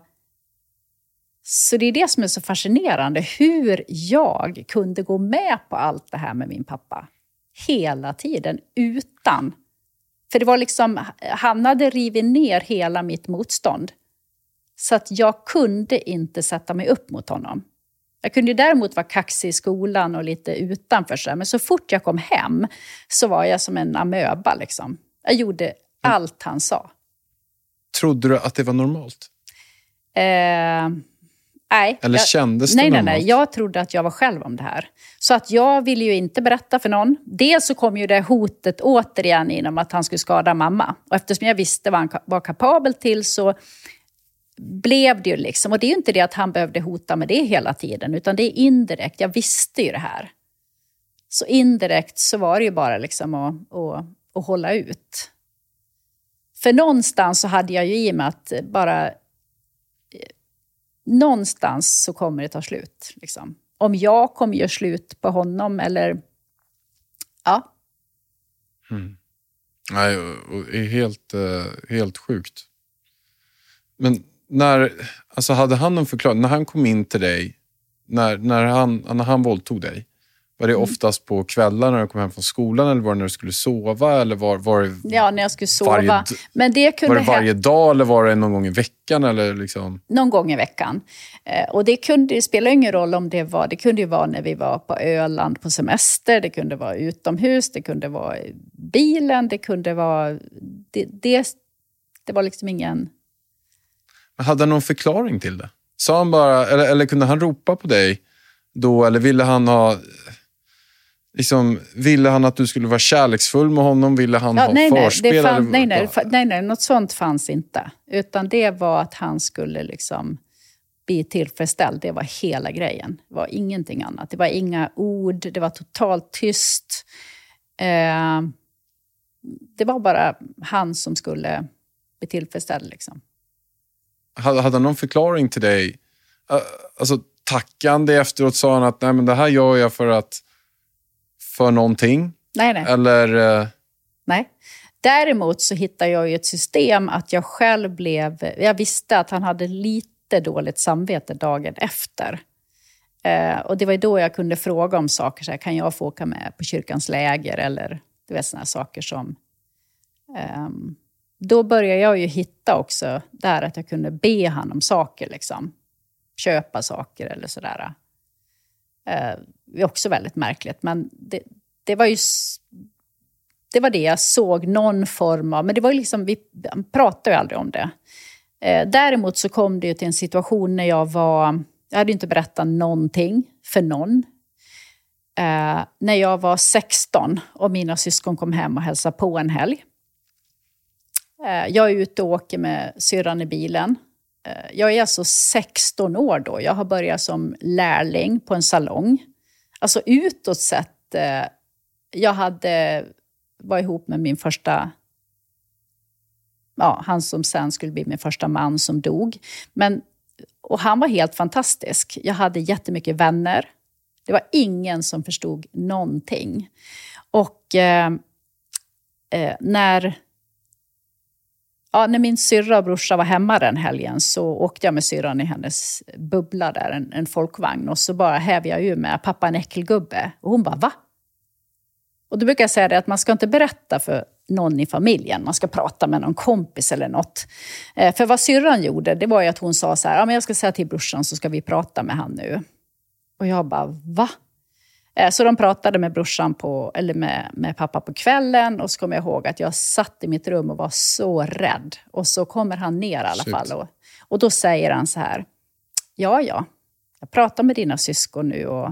Så det är det som är så fascinerande. Hur jag kunde gå med på allt det här med min pappa. Hela tiden. Utan. För det var liksom... Han hade rivit ner hela mitt motstånd. Så att jag kunde inte sätta mig upp mot honom. Jag kunde däremot vara kaxig i skolan och lite utanför sig. Men så fort jag kom hem så var jag som en amöba liksom. Jag gjorde allt han sa. Trodde du att det var normalt? Eh, nej. Eller jag, kändes det nej, normalt? Nej, nej. Jag trodde att jag var själv om det här. Så att jag ville ju inte berätta för någon. Dels så kom ju det hotet återigen inom att han skulle skada mamma. Och eftersom jag visste vad han var kapabel till så... blev det ju liksom. Och det är ju inte det att han behövde hota med det hela tiden. Utan det är indirekt. Jag visste ju det här. Så indirekt så var det ju bara liksom att, att, att hålla ut. För någonstans så hade jag ju i mig att bara... Någonstans så kommer det ta slut. Liksom. Om jag kommer göra slut på honom eller... Ja. Mm. Nej, det är helt, helt sjukt. Men... När, alltså hade han en förklaring, när han kom in till dig, när, när, han, när han våldtog dig, var det oftast på kvällar när du kom hem från skolan eller var det när du skulle sova? Eller var, var det ja, när jag skulle sova. Varje, Men det kunde var det varje dag eller var det någon gång i veckan? Eller liksom? Någon gång i veckan. Eh, och det kunde det spelar ingen roll om det var, det kunde ju vara när vi var på Öland på semester, det kunde vara utomhus, det kunde vara i bilen, det kunde vara, det, det, det var liksom ingen... Hade han någon förklaring till det? Sa han bara, eller, eller kunde han ropa på dig då? Eller ville han ha... Liksom, ville han att du skulle vara kärleksfull med honom? Ville han ja, ha nej, förspel? Nej, fann, eller, nej, nej, nej, nej, något sånt fanns inte. Utan det var att han skulle liksom bli tillfredsställd. Det var hela grejen. Det var ingenting annat. Det var inga ord. Det var totalt tyst. Eh, det var bara han som skulle bli tillfredsställd liksom. Hade han någon förklaring till dig? Alltså tackande efteråt sa han att nej men det här gör jag för att för någonting? Nej, nej. Eller? Uh... Nej. Däremot så hittade jag ju ett system att jag själv blev... Jag visste att han hade lite dåligt samvete dagen efter. Eh, och det var ju då jag kunde fråga om saker. Så här, kan jag få åka med på kyrkans läger? Eller du vet sådana saker som... Um, Då började jag ju hitta också där att jag kunde be han om saker liksom. Köpa saker eller sådär. Eh, det är också väldigt märkligt. Men det, det var ju... Det var det jag såg någon form av... Men det var ju liksom... Vi pratade ju aldrig om det. Eh, däremot så kom det ju till en situation när jag var... Jag hade ju inte berättat någonting för någon. Eh, när jag var sexton och mina syskon kom hem och hälsade på en helg. Jag är ute och åker med syrran i bilen. Jag är alltså sexton år då. Jag har börjat som lärling på en salong. Alltså utåt sett. Jag hade var ihop med min första... Ja, han som sen skulle bli min första man som dog. Men, och han var helt fantastisk. Jag hade jättemycket vänner. Det var ingen som förstod någonting. Och eh, när... Ja, när min syrra och brorsa var hemma den helgen så åkte jag med syrran i hennes bubbla där, en, en folkvagn. Och så bara hävde jag ju med pappa en äckelgubbe. Och hon bara, va? Och då brukar jag säga det att man ska inte berätta för någon i familjen. Man ska prata med någon kompis eller något. Eh, för vad syrran gjorde, det var ju att hon sa så här, ja men jag ska säga till brorsan så ska vi prata med han nu. Och jag bara, va? Eh, så de pratade med brorsan på, eller med, med pappa på kvällen. Och så kommer jag ihåg att jag satt i mitt rum och var så rädd. Och så kommer han ner i alla Shit. fall. Och, och då säger han så här, ja ja, jag pratar med dina syskon nu och...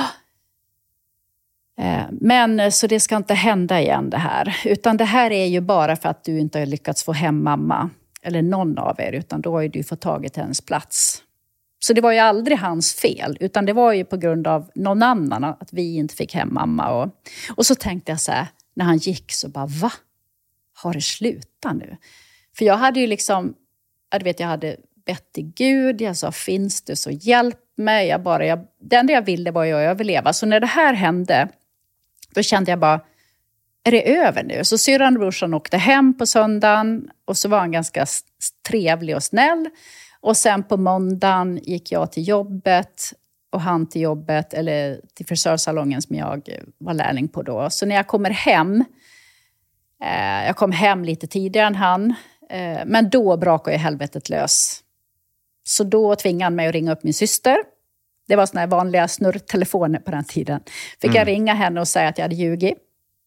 Men så det ska inte hända igen det här. Utan det här är ju bara för att du inte har lyckats få hem mamma. Eller någon av er. Utan då har ju du fått tagit hennes plats. Så det var ju aldrig hans fel. Utan det var ju på grund av någon annan. Att vi inte fick hem mamma. Och, och så tänkte jag så här. När han gick så bara, va? Har det slutat nu? För jag hade ju liksom. Jag vet jag hade bett till Gud. Jag sa, finns du så hjälp mig. Jag bara, jag, det enda jag ville var ju att överleva. Så när det här hände. Då kände jag bara, är det över nu? Så syrran och brorsan åkte hem på söndagen. Och så var han ganska trevlig och snäll. Och sen på måndagen gick jag till jobbet. Och han till jobbet. Eller till frisörsalongen som jag var lärling på då. Så när jag kommer hem. Eh, jag kom hem lite tidigare än han. Eh, men då brakade jag helvetet lös. Så då tvingade han mig att ringa upp min syster. Det var såna här vanliga snurrtelefoner på den tiden. Fick mm. jag ringa henne och säga att jag hade ljugit.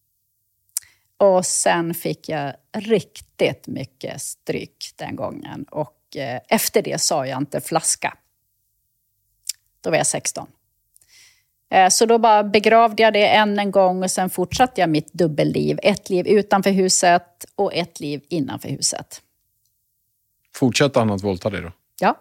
Och sen fick jag riktigt mycket stryk den gången. Och eh, efter det sa jag inte flaska. Då var jag sexton. Eh, så då bara begravde jag det än en gång. Och sen fortsatte jag mitt dubbelliv. Ett liv utanför huset och ett liv innanför huset. Fortsatte han att våldta dig då? Ja.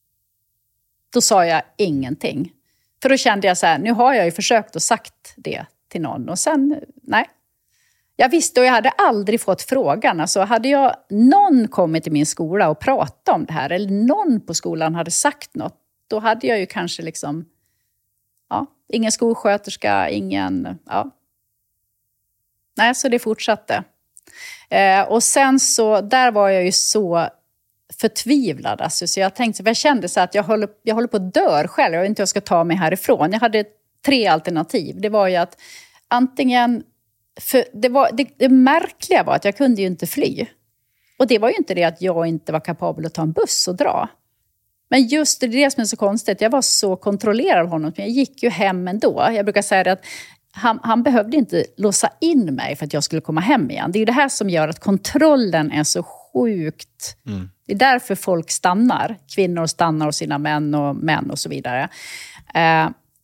Då sa jag ingenting. För då kände jag så här, nu har jag ju försökt och sagt det till någon. Och sen, nej. Jag visste och jag hade aldrig fått frågan. Alltså hade jag någon kommit till min skola och pratat om det här. Eller någon på skolan hade sagt något. Då hade jag ju kanske liksom, ja, ingen skolsköterska, ingen, ja. Nej, så det fortsatte. Eh, och sen så, där var jag ju så... förtvivlad. Alltså. Så jag tänkte, för jag kände så att jag håller, jag håller på att dö själv. Jag vet inte hur jag ska ta mig härifrån. Jag hade tre alternativ. Det var ju att antingen, för det, var, det, det märkliga var att jag kunde ju inte fly. Och det var ju inte det att jag inte var kapabel att ta en buss och dra. Men just det, det är det som är så konstigt. Jag var så kontrollerad av honom. Men jag gick ju hem ändå. Jag brukar säga det att han, han behövde inte låsa in mig för att jag skulle komma hem igen. Det är ju det här som gör att kontrollen är så sjukt. Mm. Det är därför folk stannar. Kvinnor stannar hos sina män och män och så vidare. Eh,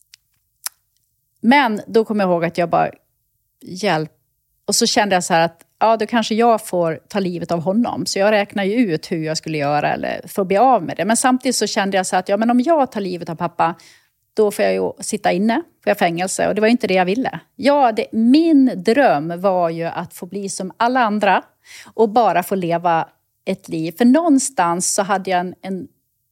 men då kommer jag ihåg att jag bara hjälp. Och så kände jag så här att ja, då kanske jag får ta livet av honom. Så jag räknar ju ut hur jag skulle göra eller få bli av med det. Men samtidigt så kände jag så här att ja, men om jag tar livet av pappa, då får jag ju sitta inne, får jag fängelse. Och det var inte det jag ville. Ja, det, min dröm var ju att få bli som alla andra och bara få leva ett liv. För någonstans så hade jag en, en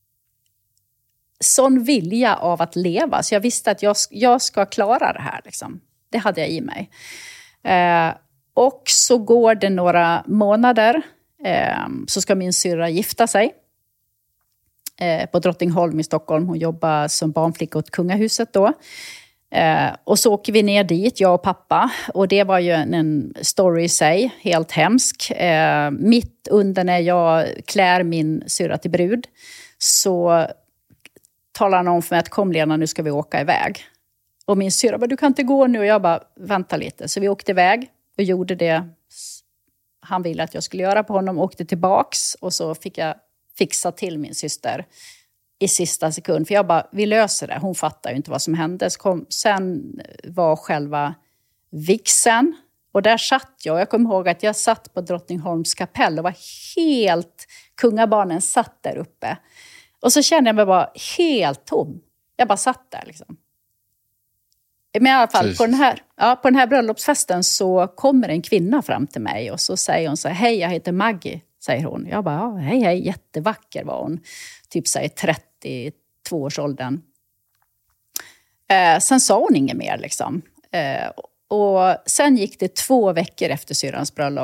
sån vilja av att leva. Så jag visste att jag, jag ska klara det här. Liksom. Det hade jag i mig. Eh, och så går det några månader. Eh, så ska min syrra gifta sig. Eh, på Drottningholm i Stockholm. Hon jobbar som barnflicka åt kungahuset då. Eh, och så åker vi ner dit, jag och pappa. Och det var ju en, en story i sig, helt hemsk. Eh, mitt under när jag klär min syrra till brud så talar han om för mig att kom Lena, nu ska vi åka iväg. Och min syrra bara, du kan inte gå nu. Och jag bara, vänta lite. Så vi åkte iväg och gjorde det han ville att jag skulle göra på honom. Åkte tillbaks och så fick jag fixa till min syster i sista sekund. För jag bara, vi löser det. Hon fattar ju inte vad som hände. Så kom, sen var själva vigseln. Och där satt jag. Jag kommer ihåg att jag satt på Drottningholms kapell. Och var helt, kungabarnen satt där uppe. Och så kände jag mig bara helt tom. Jag bara satt där liksom. Men i alla fall, på den, här, ja, på den här bröllopsfesten så kommer en kvinna fram till mig. Och så säger hon så här, hej jag heter Maggie, säger hon. Jag bara, ja, hej hej, jättevacker var hon. Typ så här trettiotvå-årsåldern. Eh, sen sa hon inget mer liksom. Eh, och sen gick det två veckor efter syrrans bröllop.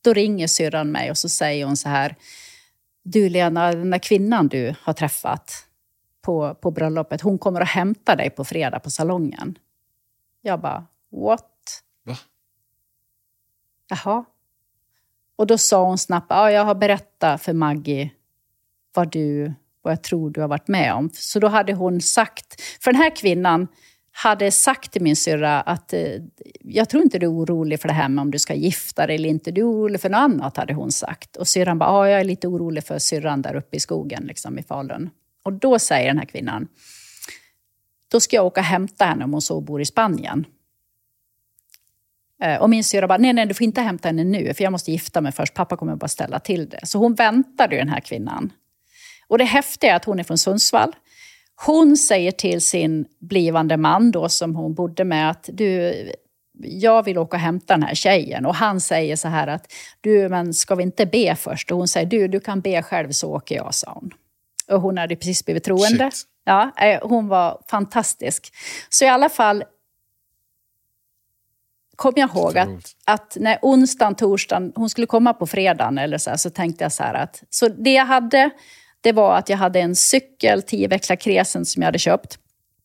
Då ringer syrran mig och så säger hon så här: du Lena, den där kvinnan du har träffat på, på bröllopet, hon kommer att hämta dig på fredag på salongen. Jag bara, what? Va? Jaha. Och då sa hon snabbt, ja, jag har berättat för Maggie vad du, vad jag tror du har varit med om. Så då hade hon sagt, för den här kvinnan hade sagt till min syrra att eh, jag tror inte du är orolig för det här med om du ska gifta dig eller inte. Du är orolig för något annat, hade hon sagt. Och syrran bara, ja, jag är lite orolig för syrran där uppe i skogen liksom, i Falun. Och då säger den här kvinnan, då ska jag åka och hämta henne om hon så bor i Spanien. Och min syrra bara, nej, nej, du får inte hämta henne nu. För jag måste gifta mig först. Pappa kommer bara ställa till det. Så hon väntade ju, den här kvinnan. Och det häftiga är att hon är från Sundsvall. Hon säger till sin blivande man då, som hon bodde med, att du, jag vill åka och hämta den här tjejen. Och han säger så här att, du, men ska vi inte be först? Och hon säger, du, du kan be själv så åker jag, sa hon. Och hon hade precis blivit troende. Shit. Ja, hon var fantastisk. Så i alla fall kom jag ihåg att, att när onsdagen, torsdagen, hon skulle komma på fredagen eller så här, så tänkte jag så här att, så det jag hade, det var att jag hade en cykel, tio växlar Kresen som jag hade köpt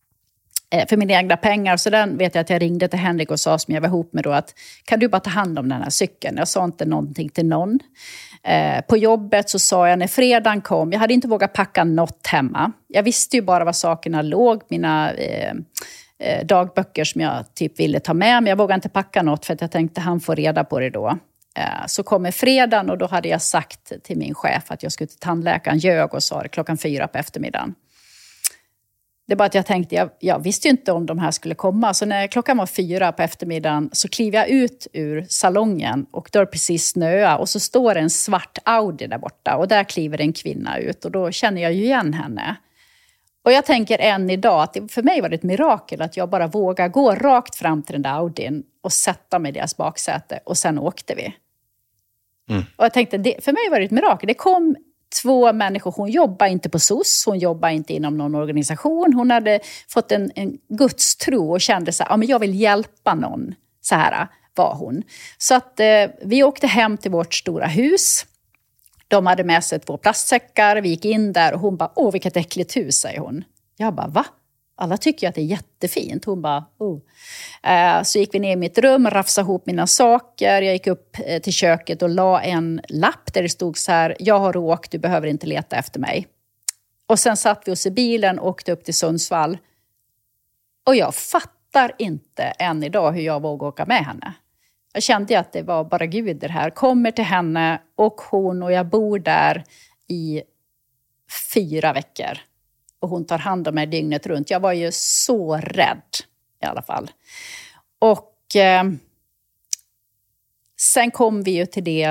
eh, för mina egna pengar. Så den vet jag att jag ringde till Henrik och sa, som jag var ihop med då, att kan du bara ta hand om den här cykeln? Jag sa inte någonting till någon. Eh, på jobbet så sa jag när fredagen kom, jag hade inte vågat packa något hemma. Jag visste ju bara var sakerna låg, mina eh, eh, dagböcker som jag typ ville ta med. Men jag vågade inte packa något för att jag tänkte han får reda på det då. Eh, så kommer fredagen och då hade jag sagt till min chef att jag skulle till tandläkaren, ljög och sa det klockan fyra på eftermiddagen. Det är bara att jag tänkte, jag, jag visste ju inte om de här skulle komma. Så när klockan var fyra på eftermiddagen så kliver jag ut ur salongen och då är det precis snöa. Och så står det en svart Audi där borta och där kliver en kvinna ut. Och då känner jag ju igen henne. Och jag tänker än idag att det, för mig var det ett mirakel att jag bara vågade gå rakt fram till den där Audin och sätta mig i deras baksäte. Och sen åkte vi. Mm. Och jag tänkte, det, för mig var det ett mirakel. Det kom två människor, hon jobbar inte på S O S, hon jobbar inte inom någon organisation. Hon hade fått en, en gudstro och kände så här, ja men jag vill hjälpa någon. Så här var hon. Så att eh, vi åkte hem till vårt stora hus. De hade med sig två plastsäckar, vi gick in där och hon bara, åh vilket äckligt hus, säger hon. Jag bara, va? Alla tycker att det är jättefint. Hon bara, oh. Eh, så gick vi ner i mitt rum, rafsade ihop mina saker. Jag gick upp eh, till köket och la en lapp där det stod så här, jag har åkt, du behöver inte leta efter mig. Och sen satt vi oss i bilen och åkte upp till Sundsvall. Och jag fattar inte än idag hur jag vågade åka med henne. Jag kände att det var bara Gud det här. Kommer till henne och hon och jag bor där i fyra veckor. Och hon tar hand om mig dygnet runt. Jag var ju så rädd i alla fall. Och eh, sen kom vi ju till det.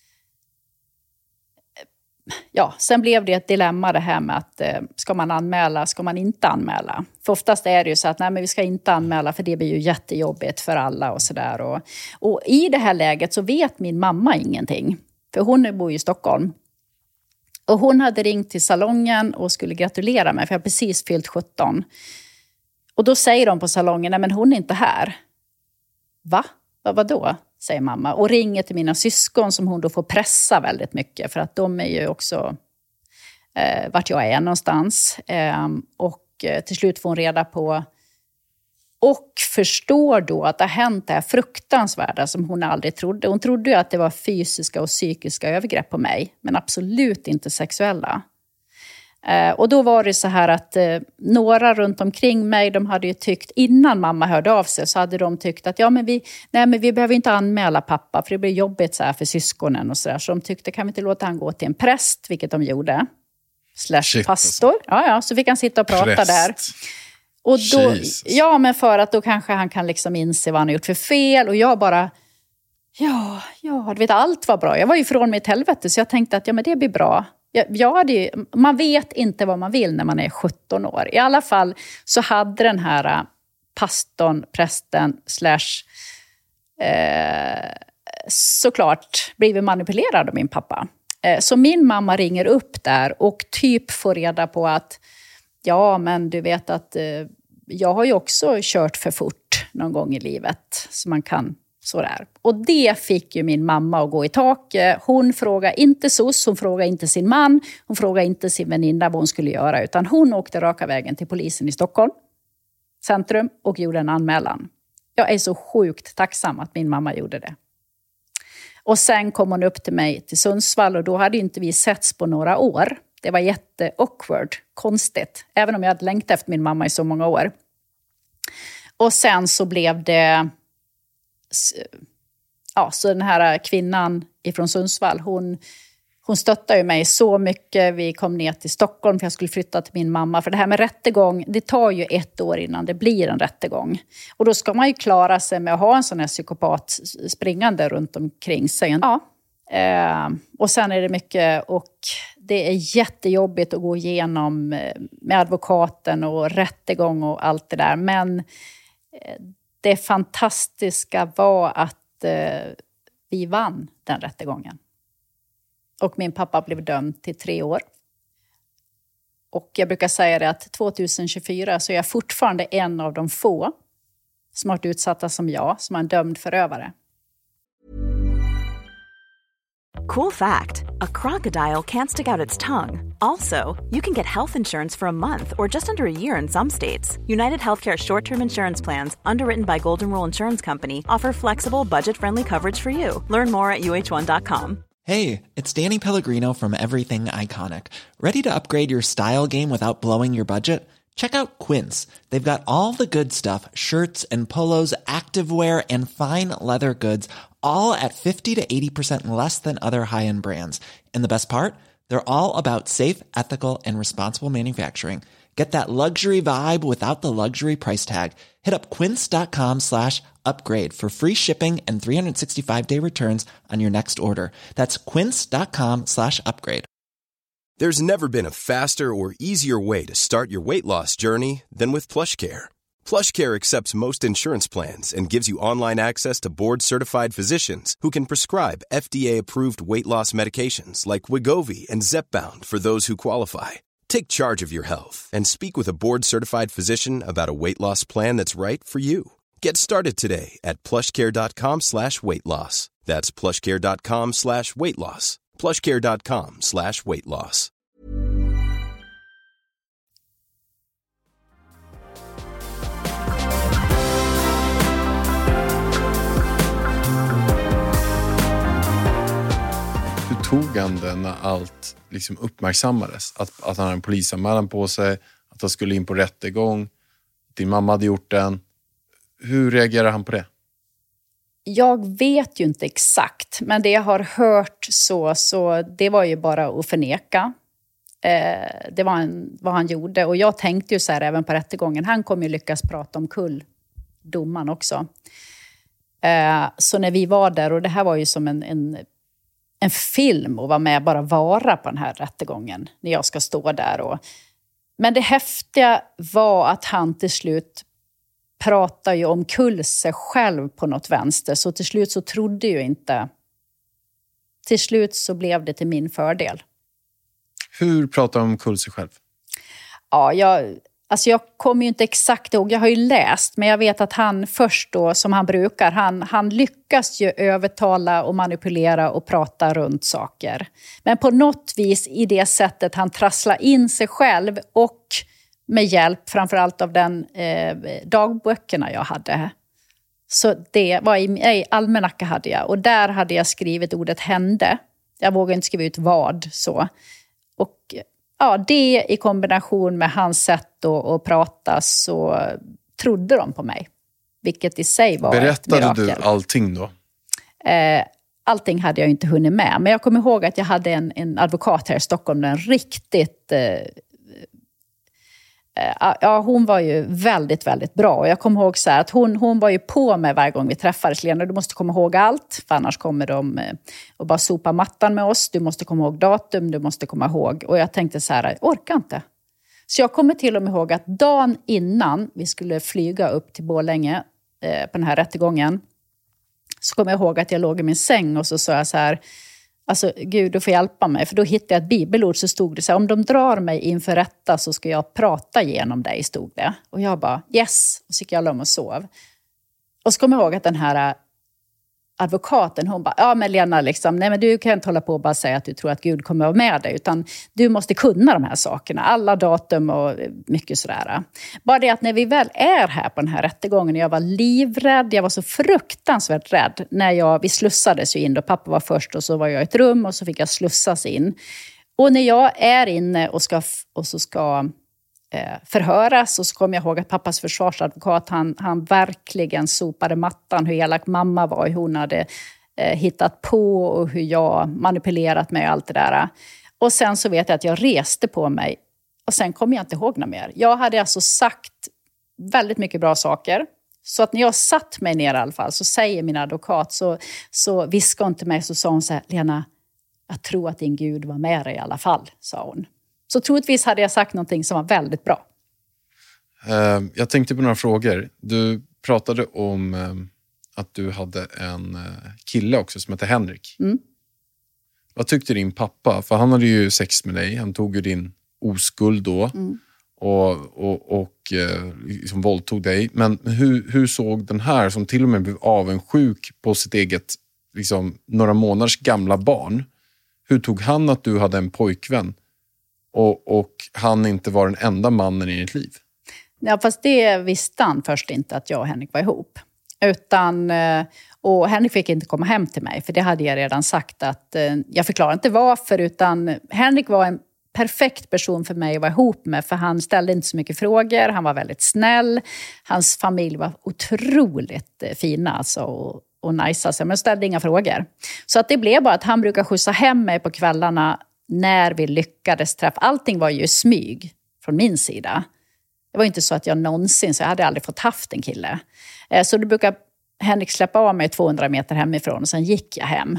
Ja, sen blev det ett dilemma det här med att eh, ska man anmäla, ska man inte anmäla? För oftast är det ju så att nej men vi ska inte anmäla för det blir ju jättejobbigt för alla och sådär. Och, och i det här läget så vet min mamma ingenting. För hon bor ju i Stockholm. Och hon hade ringt till salongen och skulle gratulera mig för jag har precis fyllt sjutton. Och då säger de på salongen, nej men hon är inte här. Va? Va vadå? Säger mamma. Och ringer till mina syskon som hon då får pressa väldigt mycket. För att de är ju också eh, vart jag är någonstans. Eh, och eh, till slut får hon reda på. Och förstår då att det har hänt det här fruktansvärda som hon aldrig trodde. Hon trodde ju att det var fysiska och psykiska övergrepp på mig. Men absolut inte sexuella. Eh, och då var det så här att eh, några runt omkring mig, de hade ju tyckt, innan mamma hörde av sig så hade de tyckt att ja men vi, nej, men vi behöver inte anmäla pappa för det blir jobbigt så här för syskonen och sådär. Så de tyckte, kan vi inte låta han gå till en präst, vilket de gjorde. Slash Shit, pastor. Alltså. Ja, ja, så fick han sitta och prata Präst. där. Och då, ja men för att då kanske han kan liksom inse vad han har gjort för fel. Och jag bara, ja, ja, du vet allt var bra. Jag var ju från mig ett helvete så jag tänkte att ja men det blir bra. Jag, jag hade ju, man vet inte vad man vill när man är sjutton år. I alla fall så hade den här pastorn, prästen, slash, eh, såklart blivit manipulerad av min pappa. Eh, så min mamma ringer upp där och typ får reda på att ja men du vet att eh, jag har ju också kört för fort någon gång i livet. Så man kan Sådär. Och det fick ju min mamma att gå i tak. Hon frågade inte S O S, hon frågade inte sin man, hon frågade inte sin väninna vad hon skulle göra. Utan hon åkte raka vägen till polisen i Stockholm centrum och gjorde en anmälan. Jag är så sjukt tacksam att min mamma gjorde det. Och sen kom hon upp till mig till Sundsvall och då hade inte vi setts på några år. Det var jätte-awkward, konstigt. Även om jag hade längtat efter min mamma i så många år. Och sen så blev det... Ja, så den här kvinnan ifrån Sundsvall, hon, hon stöttade ju mig så mycket. Vi kom ner till Stockholm för jag skulle flytta till min mamma. För det här med rättegång, det tar ju ett år innan det blir en rättegång. Och då ska man ju klara sig med att ha en sån här psykopat springande runt omkring sig. Ja, eh, och sen är det mycket, och det är jättejobbigt att gå igenom med advokaten och rättegång och allt det där. Men eh, det fantastiska var att eh, vi vann den rättegången. Och min pappa blev dömd till tre år. Och jag brukar säga det att tjugohundratjugofyra så är jag fortfarande en av de få som har varit utsatta som jag, som är en dömd förövare. Cool fact, a crocodile can't stick out its tongue. Also, you can get health insurance for a month or just under a year in some states. United Healthcare short-term insurance plans, underwritten by Golden Rule Insurance Company, offer flexible, budget-friendly coverage for you. Learn more at U H one dot com. Hey, it's Danny Pellegrino from Everything Iconic. Ready to upgrade your style game without blowing your budget? Check out Quince. They've got all the good stuff, shirts and polos, activewear, and fine leather goods, all at fifty to eighty percent less than other high-end brands. And the best part? They're all about safe, ethical, and responsible manufacturing. Get that luxury vibe without the luxury price tag. Hit up quince.com slash upgrade for free shipping and three sixty-five day returns on your next order. That's quince.com slash upgrade. There's never been a faster or easier way to start your weight loss journey than with PlushCare. PlushCare accepts most insurance plans and gives you online access to board-certified physicians who can prescribe F D A-approved weight loss medications like Wegovy and Zepbound for those who qualify. Take charge of your health and speak with a board-certified physician about a weight loss plan that's right for you. Get started today at plushcare.com slash weight loss. That's plushcare.com slash weight loss. plushcare.com slash weight loss. Hur tog han det när allt liksom uppmärksammades? Att, att han hade en polisanmälan på sig, att han skulle in på rättegång, din mamma hade gjort den. Hur reagerar han på det? Jag vet ju inte exakt, men det jag har hört så, så det var ju bara att förneka. Eh, det var en, vad han gjorde. Och jag tänkte ju så här även på rättegången, han kommer ju lyckas prata om kull domaren också. Eh, så när vi var där, och det här var ju som en, en, en film och vara med bara vara på den här rättegången när jag ska stå där. Och, men det häftiga var att han till slut pratar ju om kull sig själv på något vänster. Så till slut så trodde ju inte... Till slut så blev det till min fördel. Hur pratar han om kull sig själv? Ja, jag, alltså jag kommer ju inte exakt ihåg. Jag har ju läst, men jag vet att han först då, som han brukar, han, han lyckas ju övertala och manipulera och prata runt saker. Men på något vis i det sättet han trasslar in sig själv och med hjälp framförallt av den eh, dagböckerna jag hade. Så det var i, i almanacka hade jag. Och där hade jag skrivit ordet hände. Jag vågade inte skriva ut vad så. Och ja, det i kombination med hans sätt att, att prata så trodde de på mig. Vilket i sig var Berättade ett mirakel. du allting då? Eh, allting hade jag inte hunnit med. Men jag kommer ihåg att jag hade en, en advokat här i Stockholm. En riktigt... Eh, Ja, hon var ju väldigt, väldigt bra. Och jag kommer ihåg så här att hon, hon var ju på mig varje gång vi träffades. Lena, du måste komma ihåg allt. För annars kommer de och bara sopa mattan med oss. Du måste komma ihåg datum, du måste komma ihåg. Och jag tänkte så här, jag orkar inte. Så jag kommer till och med ihåg att dagen innan vi skulle flyga upp till Borlänge eh, på den här rättegången. Så kommer jag ihåg att jag låg i min säng och så sa jag så här... Alltså, Gud, du får hjälpa mig. För då hittade jag ett bibelord så stod det så här, om de drar mig inför rätta så ska jag prata genom dig, stod det. Och jag bara, yes. Och så gick jag låg och sov. Och så kom jag ihåg att den här advokaten, hon bara, ja men Lena, liksom, nej men du kan inte hålla på och bara säga att du tror att Gud kommer att vara med dig, utan du måste kunna de här sakerna, alla datum och mycket sådär. Bara det att när vi väl är här på den här rättegången, jag var livrädd, jag var så fruktansvärt rädd när jag, vi slussades ju in då, pappa var först och så var jag i ett rum och så fick jag slussas in. Och när jag är inne och, ska, och så ska förhöras, och så kommer jag ihåg att pappas försvarsadvokat, han, han verkligen sopade mattan hur elak mamma var, hur hon hade eh, hittat på och hur jag manipulerat mig och allt det där. Och sen så vet jag att jag reste på mig och sen kommer jag inte ihåg något mer. Jag hade alltså sagt väldigt mycket bra saker, så att när jag satt mig ner i alla fall, så säger min advokat, så, så viskade hon till mig, så sa hon så här, Lena, jag tror att din Gud var med dig i alla fall, sa hon. Så troligtvis hade jag sagt någonting som var väldigt bra. Uh, jag tänkte på några frågor. Du pratade om uh, att du hade en uh, kille också som heter Henrik. Mm. Vad tyckte din pappa? För han hade ju sex med dig. Han tog ju din oskuld då. Mm. Och, och, och uh, liksom våldtog dig. Men hur, hur såg den här, som till och med blev avundsjuk på sitt eget liksom, några månaders gamla barn. Hur tog han att du hade en pojkvän? Och, och han inte var den enda mannen i ditt liv? Ja, fast det visste han först inte, att jag och Henrik var ihop. Utan, och Henrik fick inte komma hem till mig, för det hade jag redan sagt att jag förklarar inte varför, utan Henrik var en perfekt person för mig att vara ihop med, för han ställde inte så mycket frågor, han var väldigt snäll, hans familj var otroligt fina alltså, och, och nice, alltså, men ställde inga frågor. Så att det blev bara att han brukar skjutsa hem mig på kvällarna när vi lyckades träffa. Allting var ju smyg från min sida. Det var inte så att jag någonsin, så jag hade aldrig fått haft en kille. Så då brukar Henrik släppa av mig tvåhundra meter hemifrån och sen gick jag hem.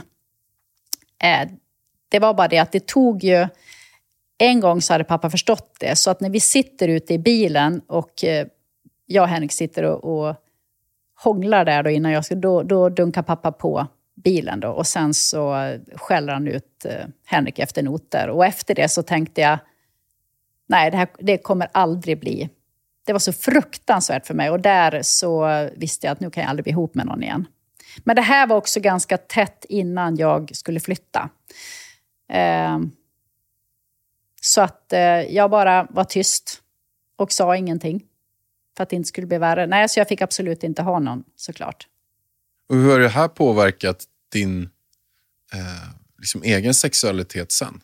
Det var bara det att det tog ju, en gång så hade pappa förstått det. Så att när vi sitter ute i bilen och jag och Henrik sitter och, och hånglar där då innan jag ska, då, då dunkar pappa på bilen då, och sen så skäller han ut eh, Henrik efter noter, och efter det så tänkte jag, nej det här det kommer aldrig bli, det var så fruktansvärt för mig, och där så visste jag att nu kan jag aldrig bli ihop med någon igen. Men det här var också ganska tätt innan jag skulle flytta, eh, så att eh, jag bara var tyst och sa ingenting för att det inte skulle bli värre. Nej, så jag fick absolut inte ha någon, såklart. Och hur har det här påverkat din eh, liksom egen sexualitet sen?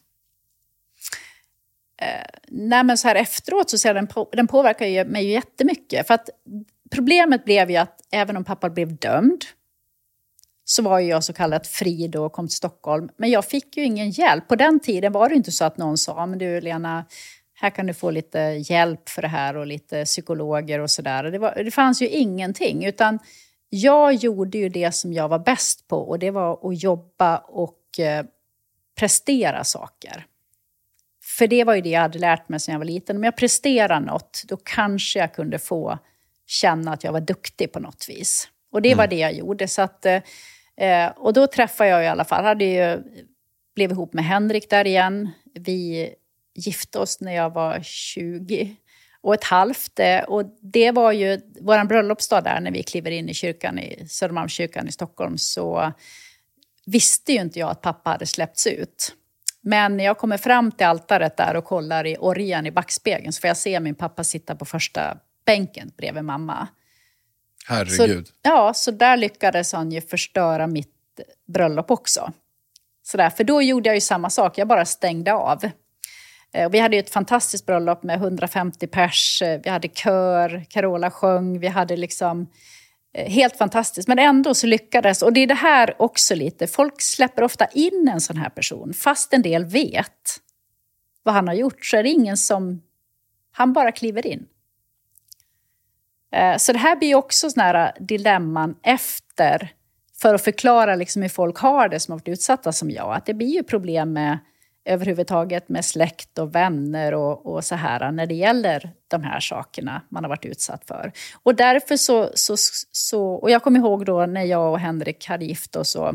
Eh, nej men så här efteråt så ser den, på, den påverkar ju mig ju jättemycket. För att problemet blev ju att även om pappa blev dömd, så var ju jag så kallat fri då och kom till Stockholm. Men jag fick ju ingen hjälp. På den tiden var det inte så att någon sa, men du Lena, här kan du få lite hjälp för det här och lite psykologer och sådär. Det, det fanns ju ingenting, utan jag gjorde ju det som jag var bäst på, och det var att jobba och eh, prestera saker. För det var ju det jag hade lärt mig sedan jag var liten. Om jag presterar något, då kanske jag kunde få känna att jag var duktig på något vis. Och det mm. var det jag gjorde. Så att, eh, och då träffade jag i alla fall, hade ju, blev ihop med Henrik där igen. Vi gifte oss när jag var tjugo och ett halvt. Och det var ju vår bröllopsdag där, när vi kliver in i kyrkan i Södermalmskyrkan i Stockholm, så visste ju inte jag att pappa hade släppts ut. Men när jag kommer fram till altaret där och kollar i orgen i backspegeln, så får jag se min pappa sitta på första bänken bredvid mamma. Herregud. Så, ja, så där lyckades han ju förstöra mitt bröllop också. Så där, för då gjorde jag ju samma sak, jag bara stängde av. Vi hade ju ett fantastiskt bröllop med hundrafemtio pers, vi hade kör, Carola sjöng, vi hade liksom helt fantastiskt. Men ändå så lyckades, och det är det här också lite, folk släpper ofta in en sån här person, fast en del vet vad han har gjort, så är det ingen som, han bara kliver in. Så det här blir också såna här dilemman efter, för att förklara liksom hur folk har det som har varit utsatta som jag, att det blir ju problem med överhuvudtaget med släkt och vänner och, och så här när det gäller de här sakerna man har varit utsatt för. Och därför så, så, så och jag kommer ihåg då när jag och Henrik hade gift oss, så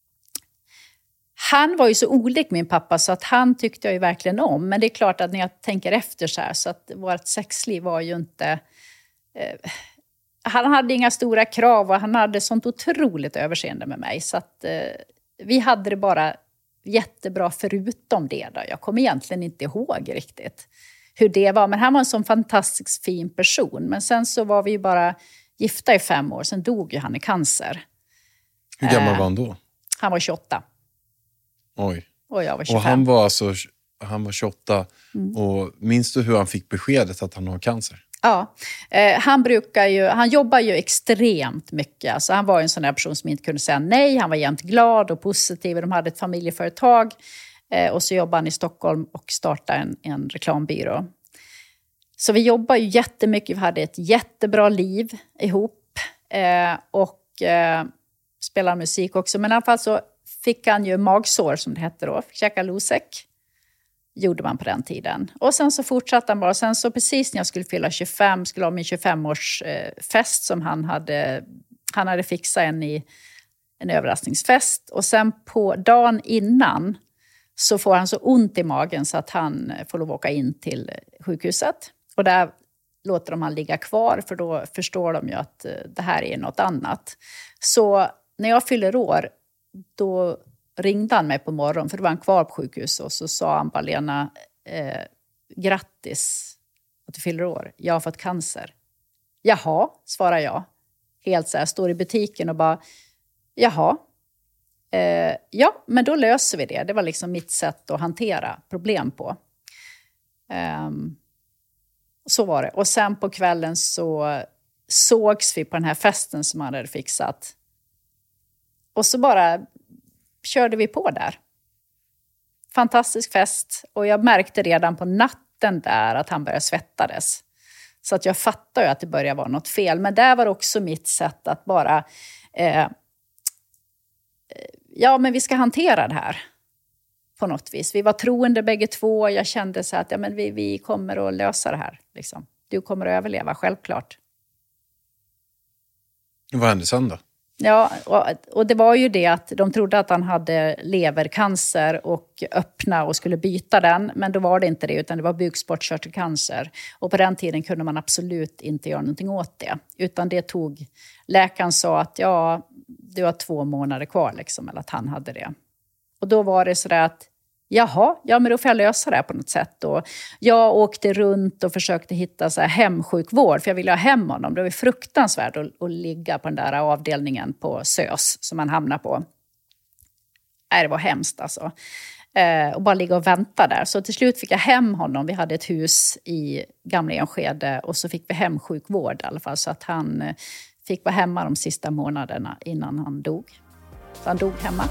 han var ju så olik min pappa, så att han tyckte jag ju verkligen om. Men det är klart att när jag tänker efter så här, så att vårt sexliv var ju inte, eh, han hade inga stora krav och han hade sånt otroligt överseende med mig. Så att eh, vi hade det bara jättebra förutom det då. Jag kommer egentligen inte ihåg riktigt hur det var. Men han var en sån fantastiskt fin person. Men sen så var vi ju bara gifta i fem år. Sen dog ju han i cancer. Hur gammal var han då? Han var tjugoåtta. Oj. Och jag var tjugofem. Och han var alltså han var tjugoåtta. Mm. Och minns du hur han fick beskedet att han har cancer? Ja, eh, han brukar ju, han jobbar ju extremt mycket. Alltså han var ju en sån där person som inte kunde säga nej. Han var jämt glad och positiv. De hade ett familjeföretag. Eh, och så jobbade han i Stockholm och startade en, en reklambyrå. Så vi jobbar ju jättemycket. Vi hade ett jättebra liv ihop. Eh, och eh, spelade musik också. Men i alla fall så fick han ju magsår som det hette då. Fick käka Losec. Gjorde man på den tiden. Och sen så fortsatte han bara. Sen så precis när jag skulle fylla tjugofem. Skulle ha min tjugofemårsfest som han hade. Han hade fixat en i en överraskningsfest. Och sen på dagen innan. Så får han så ont i magen så att han får lov att åka in till sjukhuset. Och där låter de han ligga kvar. För då förstår de ju att det här är något annat. Så när jag fyller år. Då ringde han mig på morgonen, för det var han kvar på sjukhus. Och så sa han bara, Lena, eh, grattis att du fyller år. Jag har fått cancer. Jaha, svarar jag. Helt så här, står i butiken och bara, jaha. Eh, ja, men då löser vi det. Det var liksom mitt sätt att hantera problem på. Eh, så var det. Och sen på kvällen så sågs vi på den här festen som han hade fixat. Och så bara körde vi på där. Fantastisk fest. Och jag märkte redan på natten där att han började svettades. Så att jag fattade ju att det började vara något fel. Men där var också mitt sätt att bara... Eh, ja, men vi ska hantera det här. På något vis. Vi var troende bägge två. Jag kände så att ja, men vi, vi kommer att lösa det här. Liksom. Du kommer att överleva, självklart. Vad hände sen då? Ja, och, och det var ju det att de trodde att han hade levercancer och öppna och skulle byta den. Men då var det inte det, utan det var bukspottkörtelcancer. Och på den tiden kunde man absolut inte göra någonting åt det. Utan det tog, läkaren sa att ja, du har två månader kvar liksom, eller att han hade det. Och då var det så där att jaha, ja men då får jag lösa det här på något sätt. Och jag åkte runt och försökte hitta så här hemsjukvård. För jag ville ha hem honom. Det var fruktansvärt att, att ligga på den där avdelningen på S Ö S som man hamnar på. Nej, det var hemskt alltså. Eh, och bara ligga och vänta där. Så till slut fick jag hem honom. Vi hade ett hus i Gamla Enskede. Och så fick vi hemsjukvård i alla fall. Så att han eh, fick vara hemma de sista månaderna innan han dog. Så han dog hemma.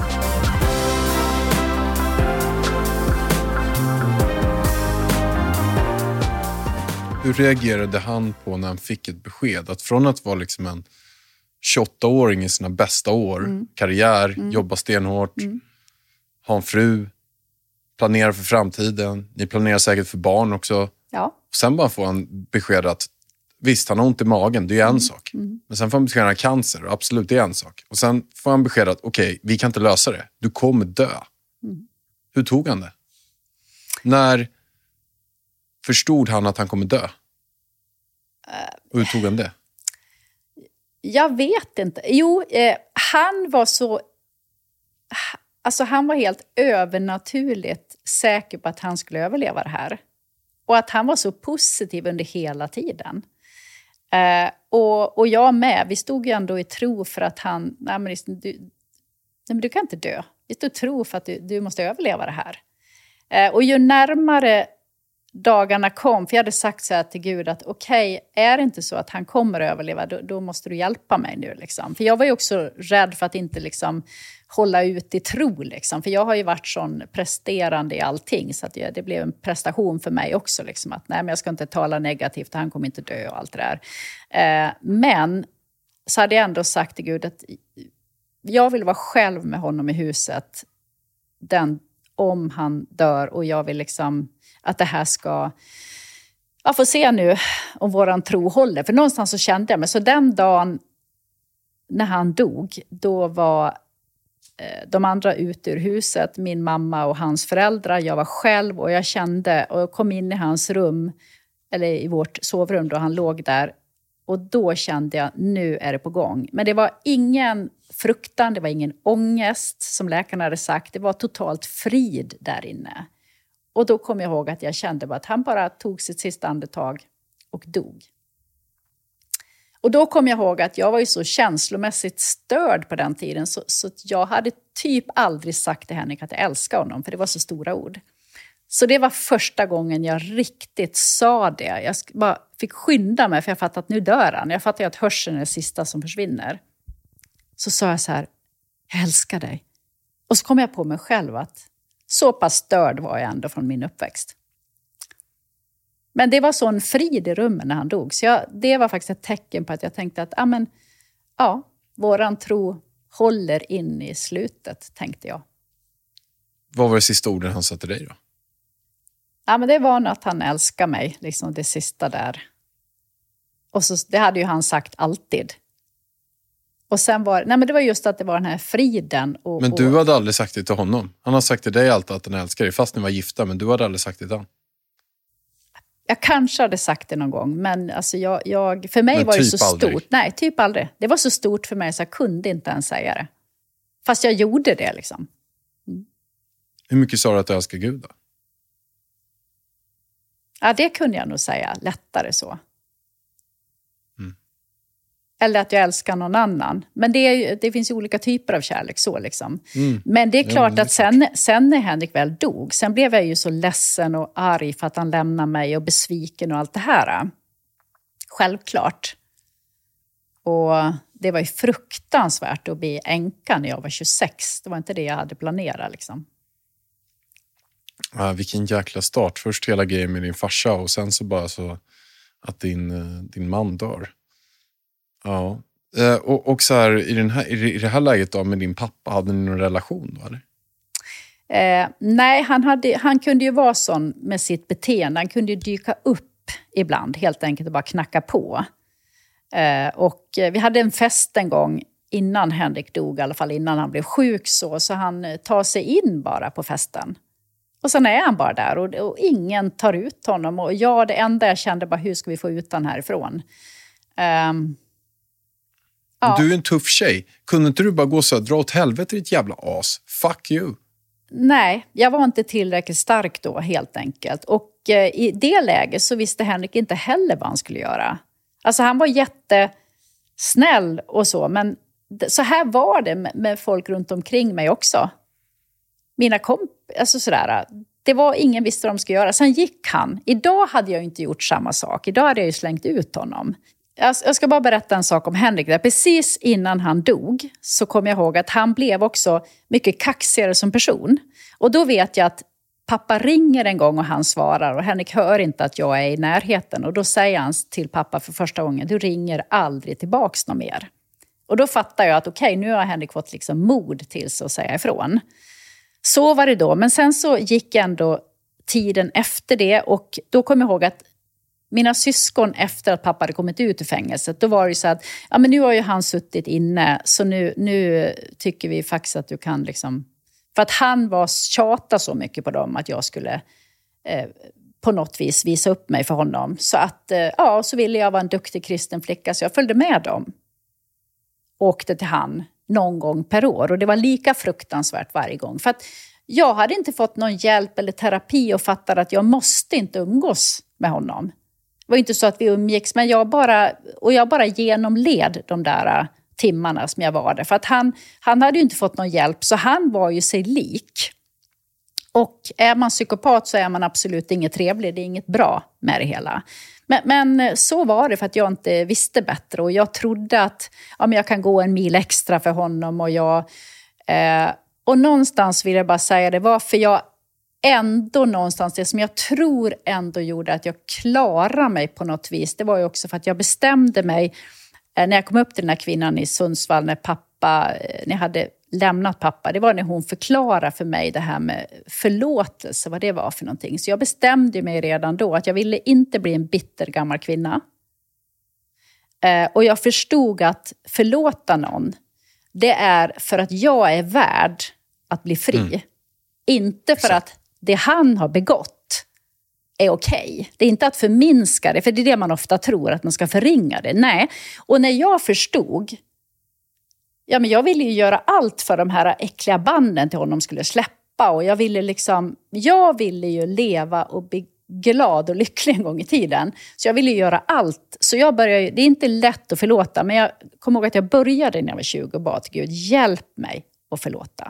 Hur reagerade han på när han fick ett besked? Att från att vara liksom en tjugoåtta-åring i sina bästa år, mm. karriär, mm. jobba stenhårt, mm. ha en fru, planera för framtiden, ni planerar säkert för barn också. Ja. Och sen bara får han besked att visst, han har ont i magen, det är en mm. sak. Mm. Men sen får han besked att han har cancer, och absolut det är en sak. Och sen får han besked att okej, okay, vi kan inte lösa det. Du kommer dö. Mm. Hur tog han det? När förstod han att han kommer dö? Och hur tog han det? Jag vet inte. Jo, eh, han var så... Alltså han var helt övernaturligt säker på att han skulle överleva det här. Och att han var så positiv under hela tiden. Eh, och, och jag med. Vi stod ju ändå i tro för att han... Nej men, du, nej, men du kan inte dö. Vi stod i tro för att du, du måste överleva det här. Eh, och ju närmare dagarna kom, för jag hade sagt så här till Gud att okej, okay, är det inte så att han kommer att överleva, då, då måste du hjälpa mig nu liksom. För jag var ju också rädd för att inte liksom hålla ut i tro liksom. För jag har ju varit sån presterande i allting, så att det, det blev en prestation för mig också liksom. Att nej, men jag ska inte tala negativt, han kommer inte dö och allt det där. Eh, men så hade jag ändå sagt till Gud att jag vill vara själv med honom i huset den, om han dör, och jag vill liksom att det här ska... Jag får se nu om våran tro håller. För någonstans så kände jag mig. Så den dagen när han dog, då var eh, de andra ute ur huset. Min mamma och hans föräldrar. Jag var själv och jag kände, och jag kom in i hans rum, eller i vårt sovrum då han låg där. Och då kände jag, nu är det på gång. Men det var ingen fruktan, det var ingen ångest som läkarna hade sagt. Det var totalt frid där inne. Och då kom jag ihåg att jag kände bara att han bara tog sitt sista andetag och dog. Och då kom jag ihåg att jag var ju så känslomässigt störd på den tiden. Så, så jag hade typ aldrig sagt till Henrik att jag älskar honom. För det var så stora ord. Så det var första gången jag riktigt sa det. Jag bara fick skynda mig för jag fattade att nu dör han. Jag fattade att hörseln är det sista som försvinner. Så sa jag så här, jag älskar dig. Och så kom jag på mig själv att så pass störd var jag ändå från min uppväxt. Men det var sån frid i rummet när han dog. Så jag, det var faktiskt ett tecken på att jag tänkte att amen, ja, våran tro håller in i slutet, tänkte jag. Vad var det sista orden han sa till dig då? Ja, men det var att han älskar mig, liksom det sista där. Och så, det hade ju han sagt alltid. Och sen var, nej men det var just att det var den här friden. Och, men du och, hade aldrig sagt det till honom? Han har sagt till dig alltid att han älskar dig, fast ni var gifta, men du hade aldrig sagt det till honom? Jag kanske hade sagt det någon gång, men alltså jag, jag, för mig men var det typ så aldrig. Stort. Nej, typ aldrig. Det var så stort för mig så jag kunde inte ens säga det. Fast jag gjorde det liksom. Mm. Hur mycket sa du att du älskar Gud då? Ja, det kunde jag nog säga. Lättare så. Mm. Eller att jag älskar någon annan. Men det, är, det finns ju olika typer av kärlek så liksom. Mm. Men det är klart ja, det är att sen, sen när Henrik väl dog, sen blev jag ju så ledsen och arg för att han lämnade mig och besviken och allt det här. Självklart. Och det var ju fruktansvärt att bli änka när jag var tjugosex. Det var inte det jag hade planerat liksom. Ja, vilken jäkla start. Först hela grejen med din farsa och sen så bara så att din, din man dör. Ja. Och, och så här, i, den här, i det här läget då med din pappa, hade ni någon relation då eller? Eh, nej, han, hade, han kunde ju vara sån med sitt beteende. Han kunde ju dyka upp ibland helt enkelt och bara knacka på. Eh, och vi hade en fest en gång innan Henrik dog, i alla fall innan han blev sjuk så. Så han tar sig in bara på festen. Och sen är han bara där och, och ingen tar ut honom. Och jag, det enda jag kände bara, hur ska vi få ut han härifrån? Um, ja. Du är en tuff tjej. Kunde inte du bara gå så här, dra åt helvete ditt jävla as? Fuck you. Nej, jag var inte tillräckligt stark då helt enkelt. Och eh, i det läget så visste Henrik inte heller vad han skulle göra. Alltså han var jättesnäll och så. Men så här var det med, med folk runt omkring mig också. Mina komp, alltså sådär, det var ingen visste vad de skulle göra. Sen gick han. Idag hade jag inte gjort samma sak. Idag hade jag ju slängt ut honom. Jag, jag ska bara berätta en sak om Henrik. Där. Precis innan han dog så kom jag ihåg att han blev också mycket kaxigare som person. Och då vet jag att pappa ringer en gång och han svarar. Och Henrik hör inte att jag är i närheten. Och då säger han till pappa för första gången, du ringer aldrig tillbaks någon mer. Och då fattar jag att okej, okay, nu har Henrik fått liksom mod till sig att säga ifrån. Så var det då. Men sen så gick ändå tiden efter det. Och då kom jag ihåg att mina syskon efter att pappa hade kommit ut ur fängelset. Då var det så att ja, men nu har ju han suttit inne. Så nu, nu tycker vi faktiskt att du kan liksom. För att han var tjata så mycket på dem att jag skulle eh, på något vis visa upp mig för honom. Så att eh, ja, så ville jag vara en duktig kristen flicka. Så jag följde med dem. Åkte till han. Någon gång per år. Och det var lika fruktansvärt varje gång. För att jag hade inte fått någon hjälp eller terapi och fattade att jag måste inte umgås med honom. Det var inte så att vi umgicks, men jag bara, och jag bara genomled de där timmarna som jag var där. För att han, han hade ju inte fått någon hjälp, så han var ju sig lik. Och är man psykopat så är man absolut inget trevlig, det är inget bra med det hela. Men, men så var det för att jag inte visste bättre. Och jag trodde att ja, men jag kan gå en mil extra för honom. Och, jag, eh, och någonstans vill jag bara säga det var för jag ändå någonstans, det som jag tror ändå gjorde att jag klarade mig på något vis. Det var ju också för att jag bestämde mig eh, när jag kom upp till den här kvinnan i Sundsvall, när pappa, när jag hade lämnat pappa. Det var när hon förklarade för mig det här med förlåtelse, vad det var för någonting. Så jag bestämde mig redan då att jag ville inte bli en bitter gammal kvinna. Eh, och jag förstod att förlåta någon, det är för att jag är värd att bli fri. Mm. Inte för att det han har begått är okej. Okay. Det är inte att förminska det, för det är det man ofta tror, att man ska förringa det. Nej, och när jag förstod, ja men jag ville ju göra allt för de här äckliga banden till honom skulle släppa. Och jag ville liksom, jag ville ju leva och bli glad och lycklig en gång i tiden. Så jag ville ju göra allt. Så jag började, det är inte lätt att förlåta, men jag kommer ihåg att jag började när jag var tjugo och bad till Gud, hjälp mig att förlåta.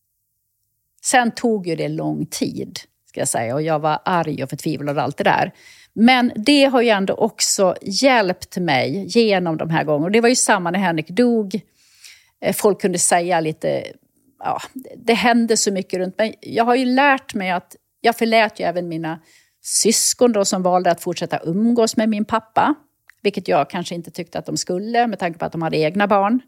Sen tog ju det lång tid, ska jag säga. Och jag var arg och förtvivlad och allt det där. Men det har ju ändå också hjälpt mig genom de här gångerna. Och det var ju samma när Henrik dog. Folk kunde säga lite, ja, det hände så mycket runt mig. Jag har ju lärt mig att, jag förlät ju även mina syskon då som valde att fortsätta umgås med min pappa. Vilket jag kanske inte tyckte att de skulle, med tanke på att de hade egna barn.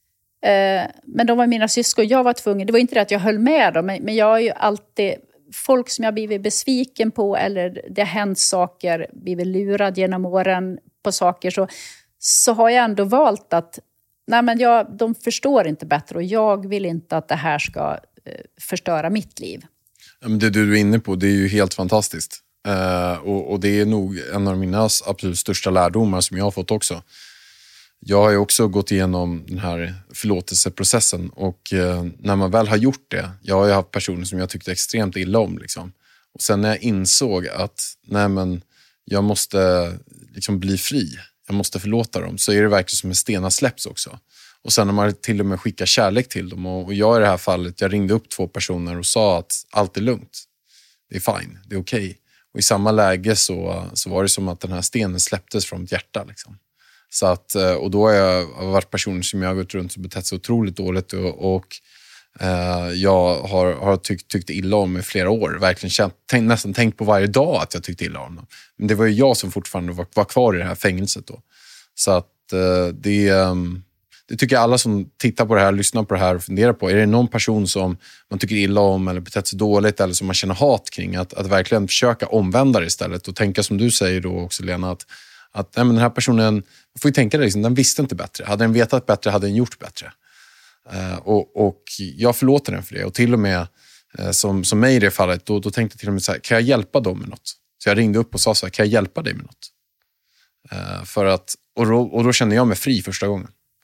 Men de var mina syskon, jag var tvungen, det var inte det att jag höll med dem, men jag har ju alltid, folk som jag blivit besviken på eller det har hänt saker, blivit lurad genom åren på saker, så, så har jag ändå valt att nej men jag, de förstår inte bättre och jag vill inte att det här ska eh, förstöra mitt liv. Det du är inne på, det är ju helt fantastiskt. Uh, och, och det är nog en av mina absolut största lärdomar som jag har fått också. Jag har ju också gått igenom den här förlåtelseprocessen och uh, när man väl har gjort det, jag har ju haft personer som jag tyckte extremt illa om liksom. Och sen när jag insåg att nej men, jag måste liksom bli fri, jag måste förlåta dem, så är det verkligen som en stena släpps också. Och sen när man till och med skickar kärlek till dem, och, och jag i det här fallet, jag ringde upp två personer och sa att allt är lugnt, det är fine, det är okej. Okay. Och i samma läge så, så var det som att den här stenen släpptes från mitt hjärta. Liksom. Så att, och då har jag varit personer som jag har gått runt och betett sig otroligt dåligt. Och, och eh, jag har, har tyckt, tyckt illa om i flera år. Verkligen känt, tänk, nästan tänkt på varje dag att jag tyckte illa om dem. Men det var ju jag som fortfarande var, var kvar i det här fängelset då. Så att eh, det... Um, Det tycker jag alla som tittar på det här, lyssnar på det här och funderar på. Är det någon person som man tycker illa om eller betett sig dåligt eller som man känner hat kring, att, att verkligen försöka omvända det istället och tänka som du säger då också, Lena, att, att nej, men den här personen, man får ju tänka det, liksom, den visste inte bättre. Hade den vetat bättre hade den gjort bättre. Uh, och, och jag förlåter den för det. Och till och med uh, som, som mig i det fallet, då, då tänkte jag till och med så här, kan jag hjälpa dem med något? Så jag ringde upp och sa så här, kan jag hjälpa dig med något? Uh, för att, och, då, och då kände jag mig fri första gången.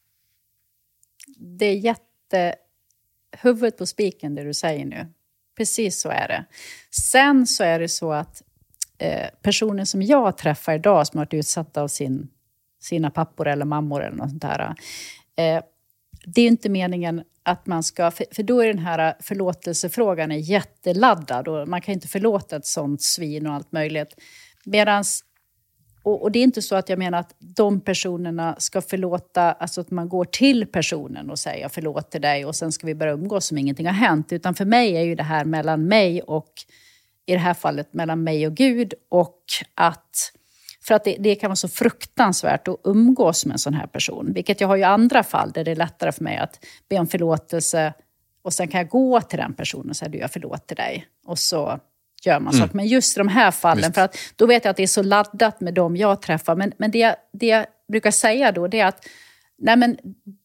Det är jätte huvudet på spiken det du säger nu. Precis så är det. Sen så är det så att eh, personer som jag träffar idag som har varit utsatta av sin, sina pappor eller mammor eller något sånt där. Eh, det är ju inte meningen att man ska, för, för då är den här förlåtelsefrågan är jätteladdad och man kan inte förlåta ett sånt svin och allt möjligt. Medans Och, och det är inte så att jag menar att de personerna ska förlåta, alltså att man går till personen och säger jag förlåter dig och sen ska vi börja umgås som ingenting har hänt. Utan för mig är ju det här mellan mig och, i det här fallet mellan mig och Gud, och att, för att det, det kan vara så fruktansvärt att umgås med en sån här person. Vilket jag har ju andra fall där det är lättare för mig att be om förlåtelse och sen kan jag gå till den personen och säga du jag förlåter dig. Och så gör man mm. sak. Men just i de här fallen, Visst. För att då vet jag att det är så laddat med dem jag träffar. Men, men det, det jag brukar säga då, det är att nej men,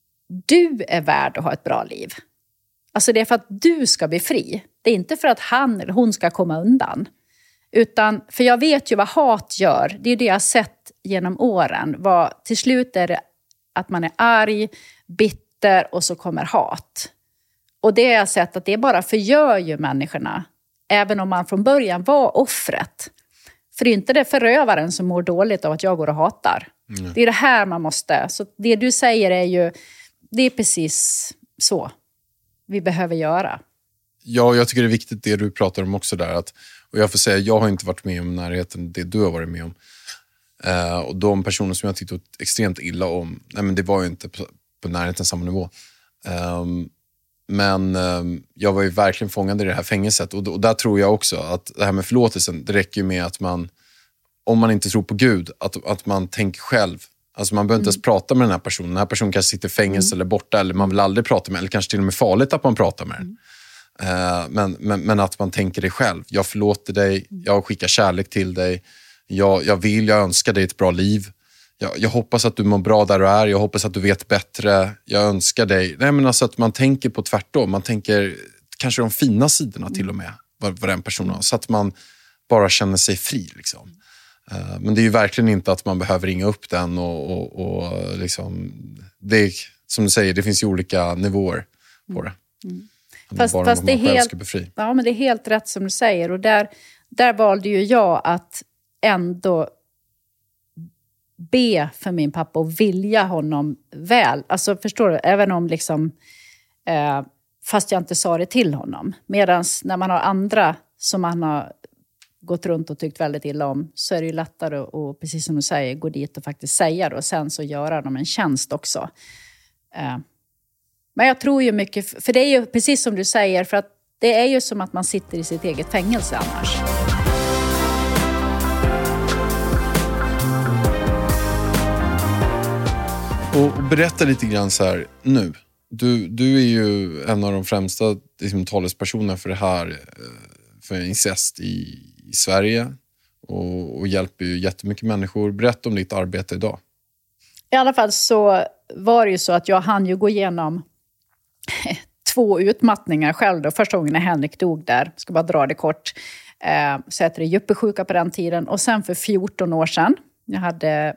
du är värd att ha ett bra liv. Alltså det är för att du ska bli fri. Det är inte för att han eller hon ska komma undan. Utan, för jag vet ju vad hat gör. Det är det jag har sett genom åren. Vad, till slut är det att man är arg, bitter och så kommer hat. Och det har jag sett att det bara förgör ju människorna. Även om man från början var offret. För det är inte det förövaren som mår dåligt av att jag går och hatar. Mm. Det är det här man måste. Så det du säger är ju, det är precis så vi behöver göra. Ja, jag tycker det är viktigt det du pratar om också där. Att, och jag får säga, jag har inte varit med om närheten det du har varit med om. Uh, och de personer som jag tyckte extremt illa om, nej men det var ju inte på, på närheten samma nivå. Um, Men eh, jag var ju verkligen fångad i det här fängelset. Och, och där tror jag också att det här med förlåtelsen, det räcker ju med att man, om man inte tror på Gud, att, att man tänker själv. Alltså man behöver inte mm. ens prata med den här personen. Den här personen kanske sitter i fängelse mm. eller borta, eller man vill aldrig prata med, eller kanske till och med farligt att man pratar med den. Mm. Eh, men, men, men att man tänker det själv. Jag förlåter dig, jag skickar kärlek till dig. Jag, jag vill, jag önskar dig ett bra liv. Jag, jag hoppas att du mår bra där du är. Jag hoppas att du vet bättre. Jag önskar dig. Nej, men alltså att man tänker på tvärtom. Man tänker kanske de fina sidorna till och med. Vad, vad den personen har. Så att man bara känner sig fri liksom. Men det är ju verkligen inte att man behöver ringa upp den och, och, och liksom, det är, som du säger, det finns ju olika nivåer på det. Mm. Fast, fast det, är helt, ja, men det är helt rätt som du säger. Och där, där valde ju jag att ändå be för min pappa och vilja honom väl. Alltså förstår du, även om liksom, eh, fast jag inte sa det till honom. Medan när man har andra som man har gått runt och tyckt väldigt illa om, så är det ju lättare att, precis som du säger, gå dit och faktiskt säga det. Och sen så göra dem en tjänst också. Eh, men jag tror ju mycket, för det är ju precis som du säger, för att det är ju som att man sitter i sitt eget fängelse annars. Och berätta lite grann så här nu. Du, du är ju en av de främsta liksom, talespersonerna för det här, för incest i, i Sverige. Och, och hjälper ju jättemycket människor. Berätta om ditt arbete idag. I alla fall så var det ju så att jag hann ju gå igenom två utmattningar själv då. Första gången när Henrik dog där, jag ska bara dra det kort. Eh, så heter det djuppesjuka på den tiden. Och sen för fjorton år sedan, jag hade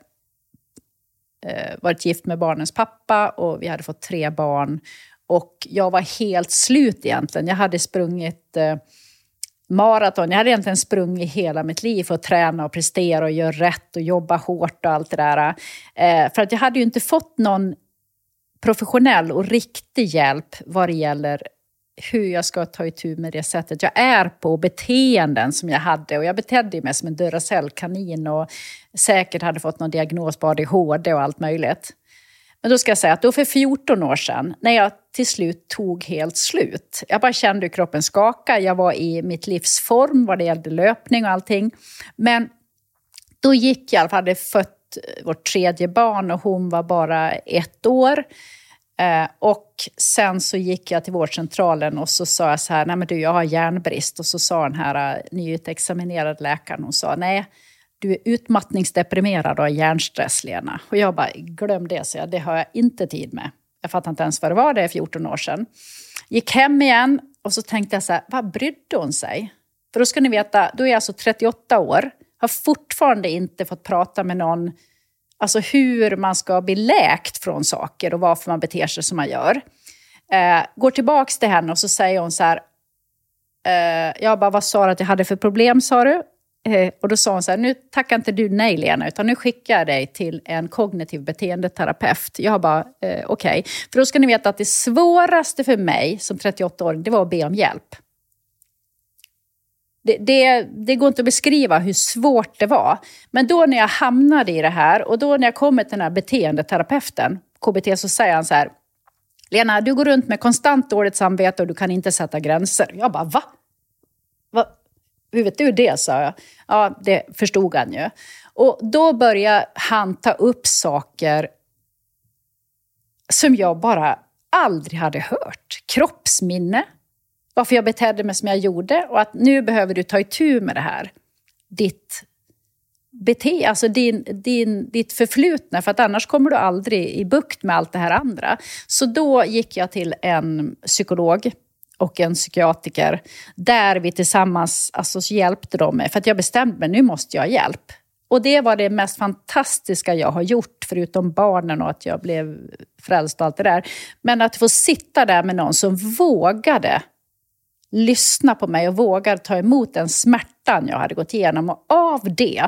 eh, varit gift med barnens pappa och vi hade fått tre barn. Och jag var helt slut egentligen. Jag hade sprungit eh, maraton. Jag hade egentligen sprungit hela mitt liv för att träna och prestera och göra rätt och jobba hårt och allt det där. Eh, för att jag hade ju inte fått någon professionell och riktig hjälp vad det gäller hur jag ska ta itu med det sättet jag är på, beteenden som jag hade. Och jag betedde mig som en Duracell-kanin och säkert hade fått någon diagnos på A D H D och allt möjligt. Men då ska jag säga att då för fjorton år sedan, när jag till slut tog helt slut. Jag bara kände hur kroppen skaka. Jag var i mitt livs form vad det gällde löpning och allting. Men då gick jag, i alla fall hade fött vårt tredje barn och hon var bara ett år. Eh, och sen så gick jag till vårdcentralen och så sa jag så här, nej men du, jag har järnbrist. Och så sa den här nyutexaminerade läkaren, hon sa, nej du är utmattningsdeprimerad och har hjärnstress, Lena. Och jag bara, glöm det, så jag, det har jag inte tid med. Jag fattar inte ens vad det var, det är fjorton år sedan. Gick hem igen och så tänkte jag så här, vad brydde hon sig? För då ska ni veta, då är jag alltså trettioåtta år. Har fortfarande inte fått prata med någon, alltså hur man ska bli läkt från saker och varför man beter sig som man gör. Eh, går tillbaks till henne och så säger hon så här, eh, jag bara, vad sa du att jag hade för problem, sa du? Eh, och då sa hon så här, nu tackar inte du nej Lena, utan nu skickar jag dig till en kognitiv beteendeterapeut. Jag bara, eh, okej. Okay. För då ska ni veta att det svåraste för mig som trettioåtta-åring, det var att be om hjälp. Det, det, det går inte att beskriva hur svårt det var. Men då när jag hamnade i det här och då när jag kom till den här beteendeterapeuten, K B T, så säger han så här, Lena, du går runt med konstant dåligt samvete och du kan inte sätta gränser. Jag bara, va? Va? Hur vet du det, sa jag. Ja, det förstod han ju. Och då började han ta upp saker som jag bara aldrig hade hört. Kroppsminne. Varför jag betedde mig som jag gjorde. Och att nu behöver du ta itu med det här. Ditt bete, alltså din, din, ditt förflutna. För att annars kommer du aldrig i bukt med allt det här andra. Så då gick jag till en psykolog och en psykiatriker. Där vi tillsammans alltså, hjälpte dem med. För att jag bestämde mig, nu måste jag ha hjälp. Och det var det mest fantastiska jag har gjort. Förutom barnen och att jag blev frälst och allt det där. Men att få sitta där med någon som vågade lyssna på mig och vågade ta emot den smärtan jag hade gått igenom. Och av det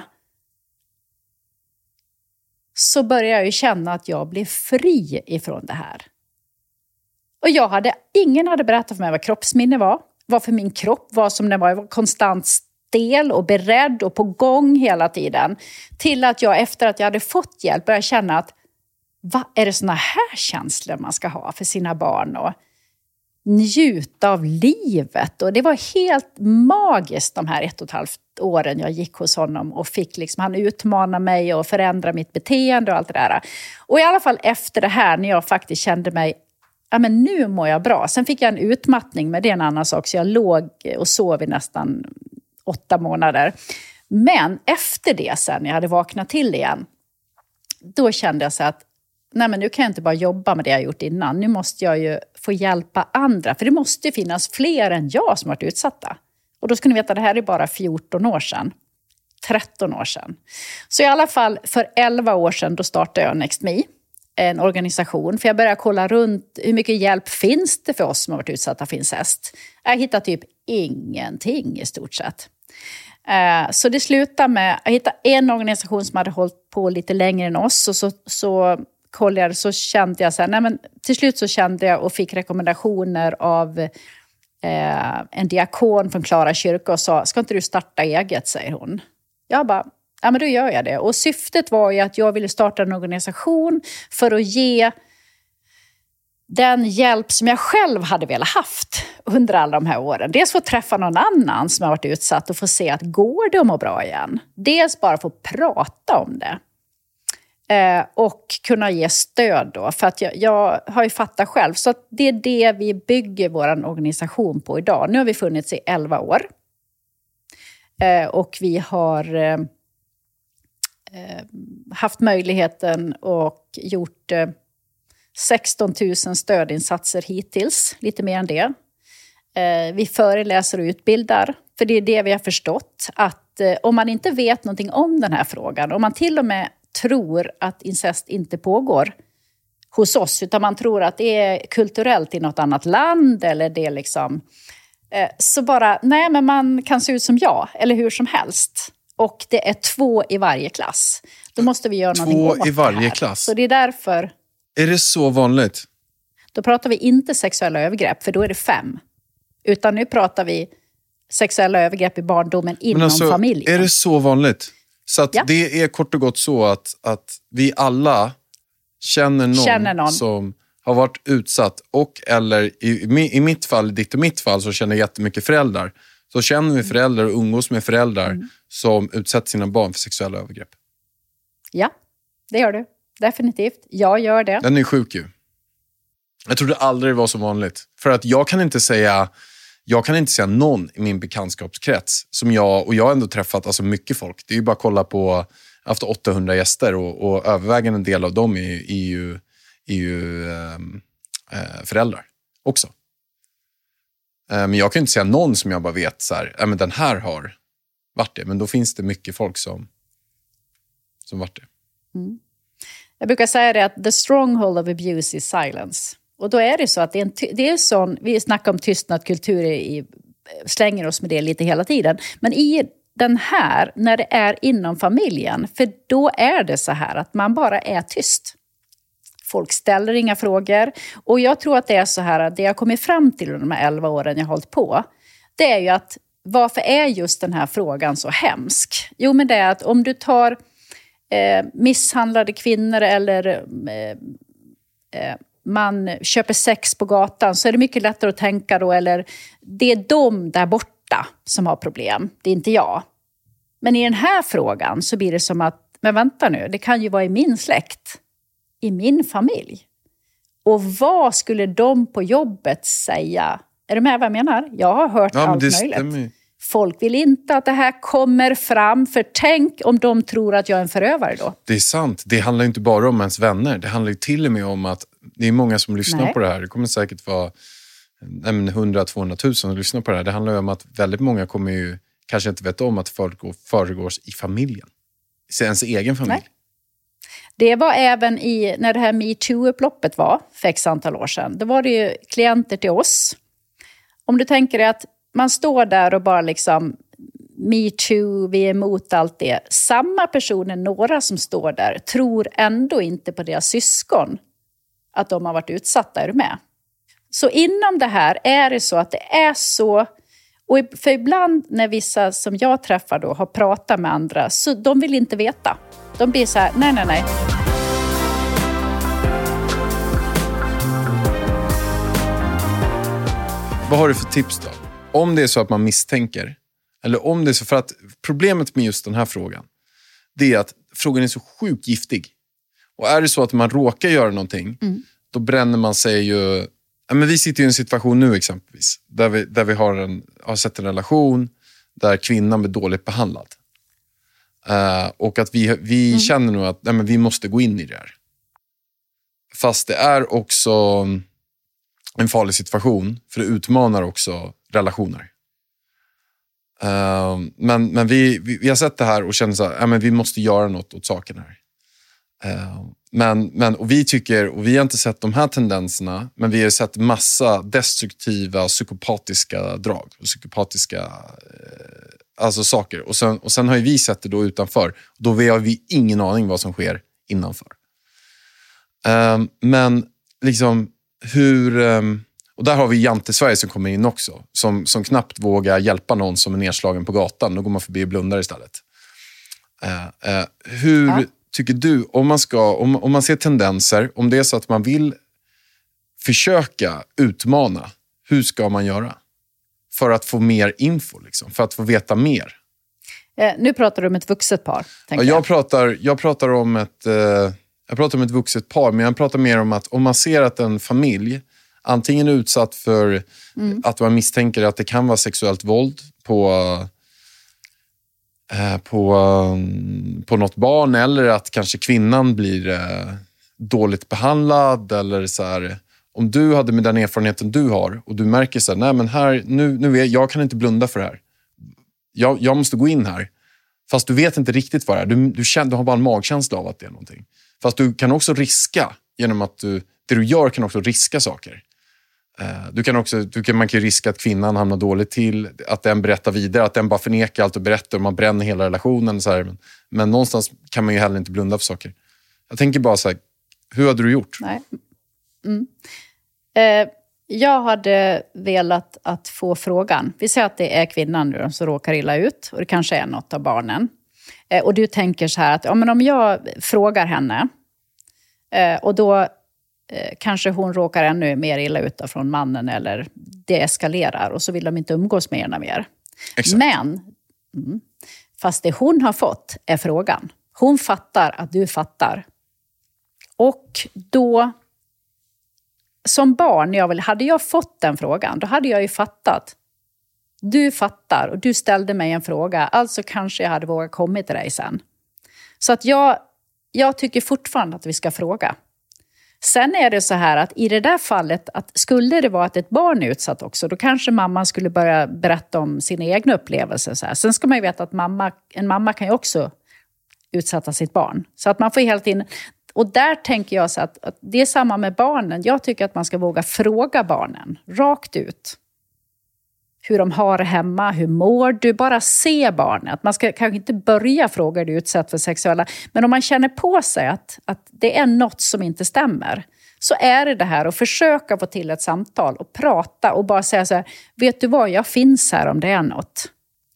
så började jag ju känna att jag blev fri ifrån det här. Och jag hade, ingen hade berättat för mig vad kroppsminne var. Varför min kropp var som den var. Jag var konstant stel och beredd och på gång hela tiden. Till att jag efter att jag hade fått hjälp började känna att vad är det såna här känslor man ska ha för sina barn och njuta av livet. Och det var helt magiskt de här ett och ett halvt åren jag gick hos honom och fick liksom, han utmana mig och förändra mitt beteende och allt det där. Och i alla fall efter det här när jag faktiskt kände mig, ja men nu mår jag bra. Sen fick jag en utmattning, med det en annan sak, så jag låg och sov i nästan åtta månader. Men efter det sen, när jag hade vaknat till igen, då kände jag så att nej men nu kan jag inte bara jobba med det jag gjort innan. Nu måste jag ju få hjälpa andra. För det måste ju finnas fler än jag som varit utsatta. Och då ska ni veta, det här är bara fjorton år sedan. tretton år sedan. Så i alla fall för elva år sedan då startade jag NextMe. En organisation. För jag började kolla runt hur mycket hjälp finns det för oss som har varit utsatta för incest. Jag hittade typ ingenting i stort sett. Så det slutade med, jag hittade en organisation som hade hållit på lite längre än oss. Och så, så kollade jag, så kände jag så här, nej men till slut så kände jag och fick rekommendationer av eh, en diakon från Klara kyrka och sa, ska inte du starta eget, säger hon. Jag bara, ja men då gör jag det. Och syftet var ju att jag ville starta en organisation för att ge den hjälp som jag själv hade velat haft under alla de här åren. Dels få träffa någon annan som har varit utsatt och få se att går det att må bra igen. Dels bara få prata om det. Eh, och kunna ge stöd då. För att jag, jag har ju fattat själv. Så att det är det vi bygger vår organisation på idag. Nu har vi funnits i elva år. Eh, och vi har eh, haft möjligheten och gjort eh, sexton tusen stödinsatser hittills. Lite mer än det. Eh, vi föreläser och utbildar. För det är det vi har förstått. Att eh, om man inte vet någonting om den här frågan. Om man till och med tror att incest inte pågår hos oss. Utan man tror att det är kulturellt i något annat land. Eller det är liksom... Eh, så bara, nej men man kan se ut som jag. Eller hur som helst. Och det är två i varje klass. Då måste vi göra någonting åt Två i varje det här. klass? Så det är därför... Är det så vanligt? Då pratar vi inte sexuella övergrepp, för då är det fem. Utan nu pratar vi sexuella övergrepp i barndomen inom Men alltså, familjen. Är det så vanligt? Så att Ja. det är kort och gott så att, att vi alla känner någon, Känner någon. som har varit utsatt och eller i, i mitt fall, i ditt och mitt fall så känner jag jättemycket föräldrar. Så känner vi föräldrar och umgås med föräldrar mm. som utsätter sina barn för sexuella övergrepp. Ja, det gör du. Definitivt. Jag gör det. Den är sjuk ju. Jag trodde aldrig det var så vanligt. För att jag kan inte säga jag kan inte säga någon i min bekantskapskrets som jag, och jag har ändå träffat alltså mycket folk. Det är ju bara att kolla på, jag har haft åttahundra gäster och, och övervägande en del av dem är, är ju, är ju äh, föräldrar också. Äh, men jag kan inte säga någon som jag bara vet så här, äh, men den här har varit det. Men då finns det mycket folk som, som varit det. Mm. Jag brukar säga det att the stronghold of abuse is silence. Och då är det så att det är, en ty- det är sån, vi snackar om tystnadkultur, i, slänger oss med det lite hela tiden. Men i den här, när det är inom familjen, för då är det så här att man bara är tyst. Folk ställer inga frågor. Och jag tror att det är så här att det jag kommit fram till under de här elva åren jag har hållit på, det är ju att varför är just den här frågan så hemsk? Jo, men det är att om du tar eh, misshandlade kvinnor eller eh, eh, man köper sex på gatan, så är det mycket lättare att tänka då, eller det är de där borta som har problem, det är inte jag. Men i den här frågan så blir det som att, men vänta nu, det kan ju vara i min släkt, i min familj. Och vad skulle de på jobbet säga? Är du med vad jag menar? Jag har hört ja, allt möjligt. Stämmer. Folk vill inte att det här kommer fram, för tänk om de tror att jag är en förövare då. Det är sant. Det handlar inte bara om ens vänner. Det handlar ju till och med om att det är många som lyssnar Nej. på det här. Det kommer säkert vara hundra till tvåhundratusen som lyssnar på det här. Det handlar ju om att väldigt många kommer ju kanske inte veta om att folk föregås i familjen. I ens egen familj. Nej. Det var även i, när det här MeToo-upploppet var för x antal år sedan. Då var det ju klienter till oss. Om du tänker dig att man står där och bara liksom MeToo, vi är emot allt det. Samma personer, några som står där, tror ändå inte på deras syskon att de har varit utsatta, är du med? Så inom det här är det så att det är så, och för ibland när vissa som jag träffar då har pratat med andra, så de vill inte veta. De blir så här, nej, nej, nej. Vad har du för tips då? Om det är så att man misstänker, eller om det är så, för att problemet med just den här frågan, det är att frågan är så sjukt giftig. Och är det så att man råkar göra någonting, mm. då bränner man sig ju... Ja, men vi sitter i en situation nu exempelvis, där vi, där vi har, en, har sett en relation där kvinnan blir dåligt behandlad. Uh, och att vi, vi mm. känner nu att nej, men vi måste gå in i det här. Fast det är också en farlig situation, för det utmanar också relationer. Uh, men men vi, vi, vi har sett det här och känner så här, ja, men vi måste göra något åt saken här. Uh, men, men, och vi tycker, och vi har inte sett de här tendenserna, men vi har sett massa destruktiva, psykopatiska drag och psykopatiska uh, alltså saker. Och sen, och sen har ju vi sett det då utanför. Då har vi ingen aning vad som sker innanför. Uh, men liksom hur... Um, och där har vi Jante Sverige som kommer in också. Som, som knappt vågar hjälpa någon som är nedslagen på gatan. Då går man förbi och blundar istället. Uh, uh, hur ja. tycker du, om man, ska, om, om man ser tendenser, om det är så att man vill försöka utmana, hur ska man göra? För att få mer info, liksom, för att få veta mer. Eh, nu pratar du om ett vuxet par. Ja, jag, jag. Pratar, jag pratar om ett... Uh, jag pratar om ett vuxet par, men jag pratar mer om att om man ser att en familj antingen är utsatt för mm. att man misstänker att det kan vara sexuellt våld på, eh, på, um, på något barn, eller att kanske kvinnan blir eh, dåligt behandlad, eller så här, om du hade med den erfarenheten du har och du märker så här, nej men här, nu, nu är, jag kan inte blunda för det här. Jag, jag måste gå in här. Fast du vet inte riktigt vad det är. Du, du, känner, du har bara en magkänsla av att det är någonting. Fast du kan också riska genom att du, det du gör kan också riska saker. Du kan också, du kan, man kan ju riska att kvinnan hamnar dåligt till, att den berättar vidare, att den bara förnekar allt och berättar och man bränner hela relationen. Så här. Men, men någonstans kan man ju heller inte blunda för saker. Jag tänker bara så här, hur hade du gjort? Nej. Mm. Eh, jag hade velat att få frågan. Vi säger att det är kvinnan nu som råkar illa ut och det kanske är något av barnen. Eh, och du tänker så här att ja, men om jag frågar henne eh, och då Eh, kanske hon råkar ännu mer illa ut från mannen eller det eskalerar och så vill de inte umgås med henne mer. Exakt. Men, mm, fast det hon har fått är frågan. Hon fattar att du fattar. Och då, som barn, jag vill, hade jag fått den frågan, då hade jag ju fattat. Du fattar och du ställde mig en fråga, alltså kanske jag hade vågat komma till dig sen. Så att jag, jag tycker fortfarande att vi ska fråga. Sen är det så här att i det där fallet, att skulle det vara att ett barn är utsatt också, då kanske mamman skulle börja berätta om sina egna upplevelser. Så här. Sen ska man ju veta att mamma, en mamma kan ju också utsätta sitt barn. Så att man får helt in... Och där tänker jag så att, att det är samma med barnen. Jag tycker att man ska våga fråga barnen rakt ut. Hur de har det hemma, hur mår du? Bara se barnet. Man ska kanske inte börja fråga är du utsatt för sexuella. Men om man känner på sig att, att det är något som inte stämmer. Så är det det här att försöka få till ett samtal och prata och bara säga så här. Vet du vad, jag finns här om det är något.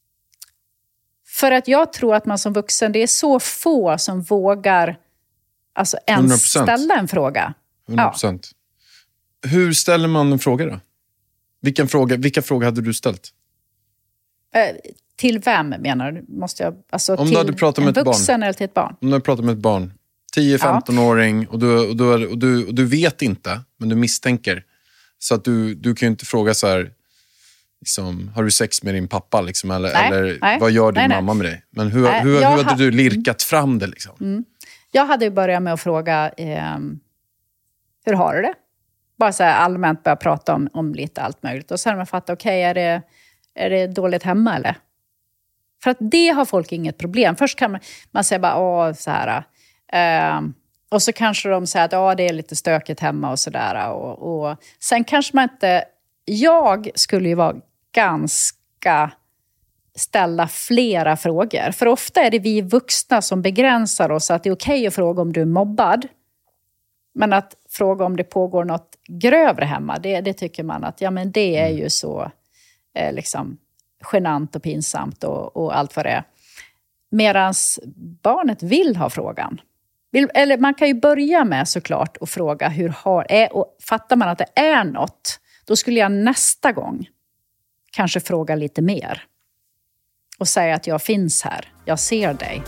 För att jag tror att man som vuxen, det är så få som vågar alltså ens hundra procent ställa en fråga. hundra procent. Ja. Hur ställer man en fråga då? Vilken fråga, vilka frågor hade du ställt? Eh, till vem menar du? Måste jag, alltså Om till du hade pratat med en ett vuxen barn. eller till ett barn? Om du hade pratat med ett barn. tio-femton-åring och, du, och, du, och, du, och du vet inte, men du misstänker. Så att du, du kan ju inte fråga så här, liksom, har du sex med din pappa? Liksom, eller nej, eller nej, vad gör din nej, mamma med dig? Men hur, nej, hur, hur hade ha- du lirkat fram det? Liksom? Mm. Jag hade ju börjat med att fråga, eh, hur har du det? Bara så här allmänt börja prata om, om lite allt möjligt. Och sen har man fattat, okej, okay, är, det, är det dåligt hemma eller? För att det har folk inget problem. Först kan man, man säga bara, åh, så här. Eh, och så kanske de säger att ja, det är lite stökigt hemma och sådär. Och, och sen kanske man inte, jag skulle ju vara ganska ställa flera frågor. För ofta är det vi vuxna som begränsar oss att det är okej att fråga om du är mobbad. Men att fråga om det pågår något grövre hemma, det, det tycker man att ja, men det är ju så eh, liksom genant och pinsamt och, och allt vad det är. Medans barnet vill ha frågan. Vill, eller man kan ju börja med såklart och fråga hur har är, och fattar man att det är något, då skulle jag nästa gång kanske fråga lite mer. Och säga att jag finns här, jag ser dig.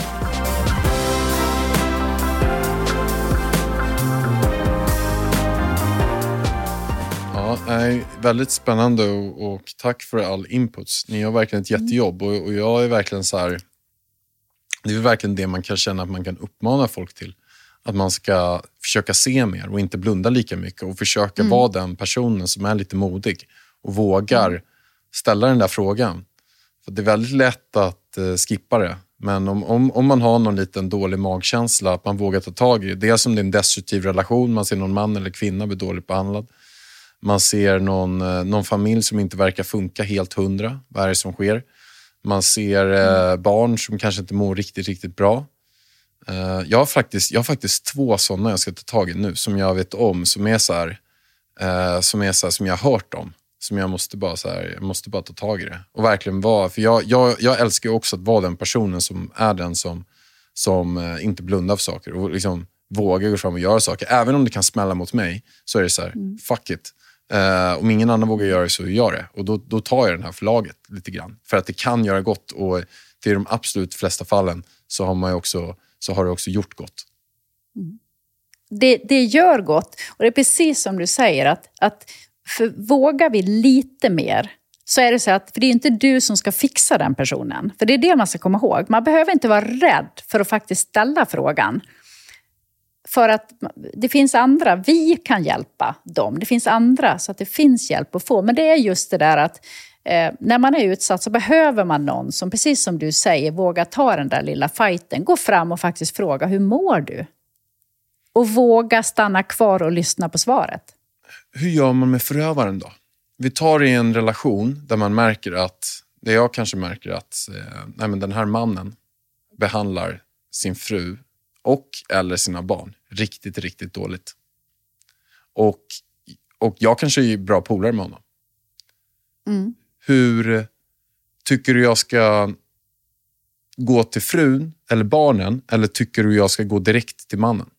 Ja, nej, väldigt spännande och, och tack för all inputs. Ni har verkligen ett jättejobb och, och jag är verkligen så här, det är verkligen det man kan känna att man kan uppmana folk till. Att man ska försöka se mer och inte blunda lika mycket och försöka mm. vara den personen som är lite modig och vågar mm. ställa den där frågan. För det är väldigt lätt att eh, skippa det. Men om, om, om man har någon liten dålig magkänsla, att man vågar ta tag i det. Det är som det är en destruktiv relation. Man ser någon man eller kvinna bli dåligt behandlad. Man ser någon, eh, någon familj som inte verkar funka helt hundra. Vad är det som sker? Man ser eh, barn som kanske inte mår riktigt, riktigt bra. Eh, jag, har faktiskt, jag har faktiskt två sådana jag ska ta tag i nu. Som jag vet om. Som är så här, eh, som, är så här, som jag har hört om. Som jag måste bara, så här, jag måste bara ta tag i det. Och verkligen vara. För jag, jag, jag älskar också att vara den personen som är den som, som eh, inte blundar för saker. Och liksom vågar gå fram och göra saker. Även om det kan smälla mot mig. Så är det så här, mm. fuck it. Uh, om ingen annan vågar göra det så gör det. Och då, då tar jag den här förlaget lite grann. För att det kan göra gott. Och till de absolut flesta fallen så har, man ju också, så har det också gjort gott. Mm. Det, det gör gott. Och det är precis som du säger. Att, att för vågar vi lite mer så är det så att för det är inte du som ska fixa den personen. För det är det man ska komma ihåg. Man behöver inte vara rädd för att faktiskt ställa frågan. För att det finns andra, vi kan hjälpa dem. Det finns andra så att det finns hjälp att få. Men det är just det där att eh, när man är utsatt så behöver man någon som, precis som du säger, vågar ta den där lilla fighten. Gå fram och faktiskt fråga, hur mår du? Och våga stanna kvar och lyssna på svaret. Hur gör man med förövaren då? Vi tar i en relation där man märker att, det jag kanske märker att eh, nej men den här mannen behandlar sin fru och eller sina barn riktigt, riktigt dåligt. Och, och jag kanske är bra polare med honom. Mm. Hur tycker du jag ska gå till frun eller barnen? Eller tycker du jag ska gå direkt till mannen?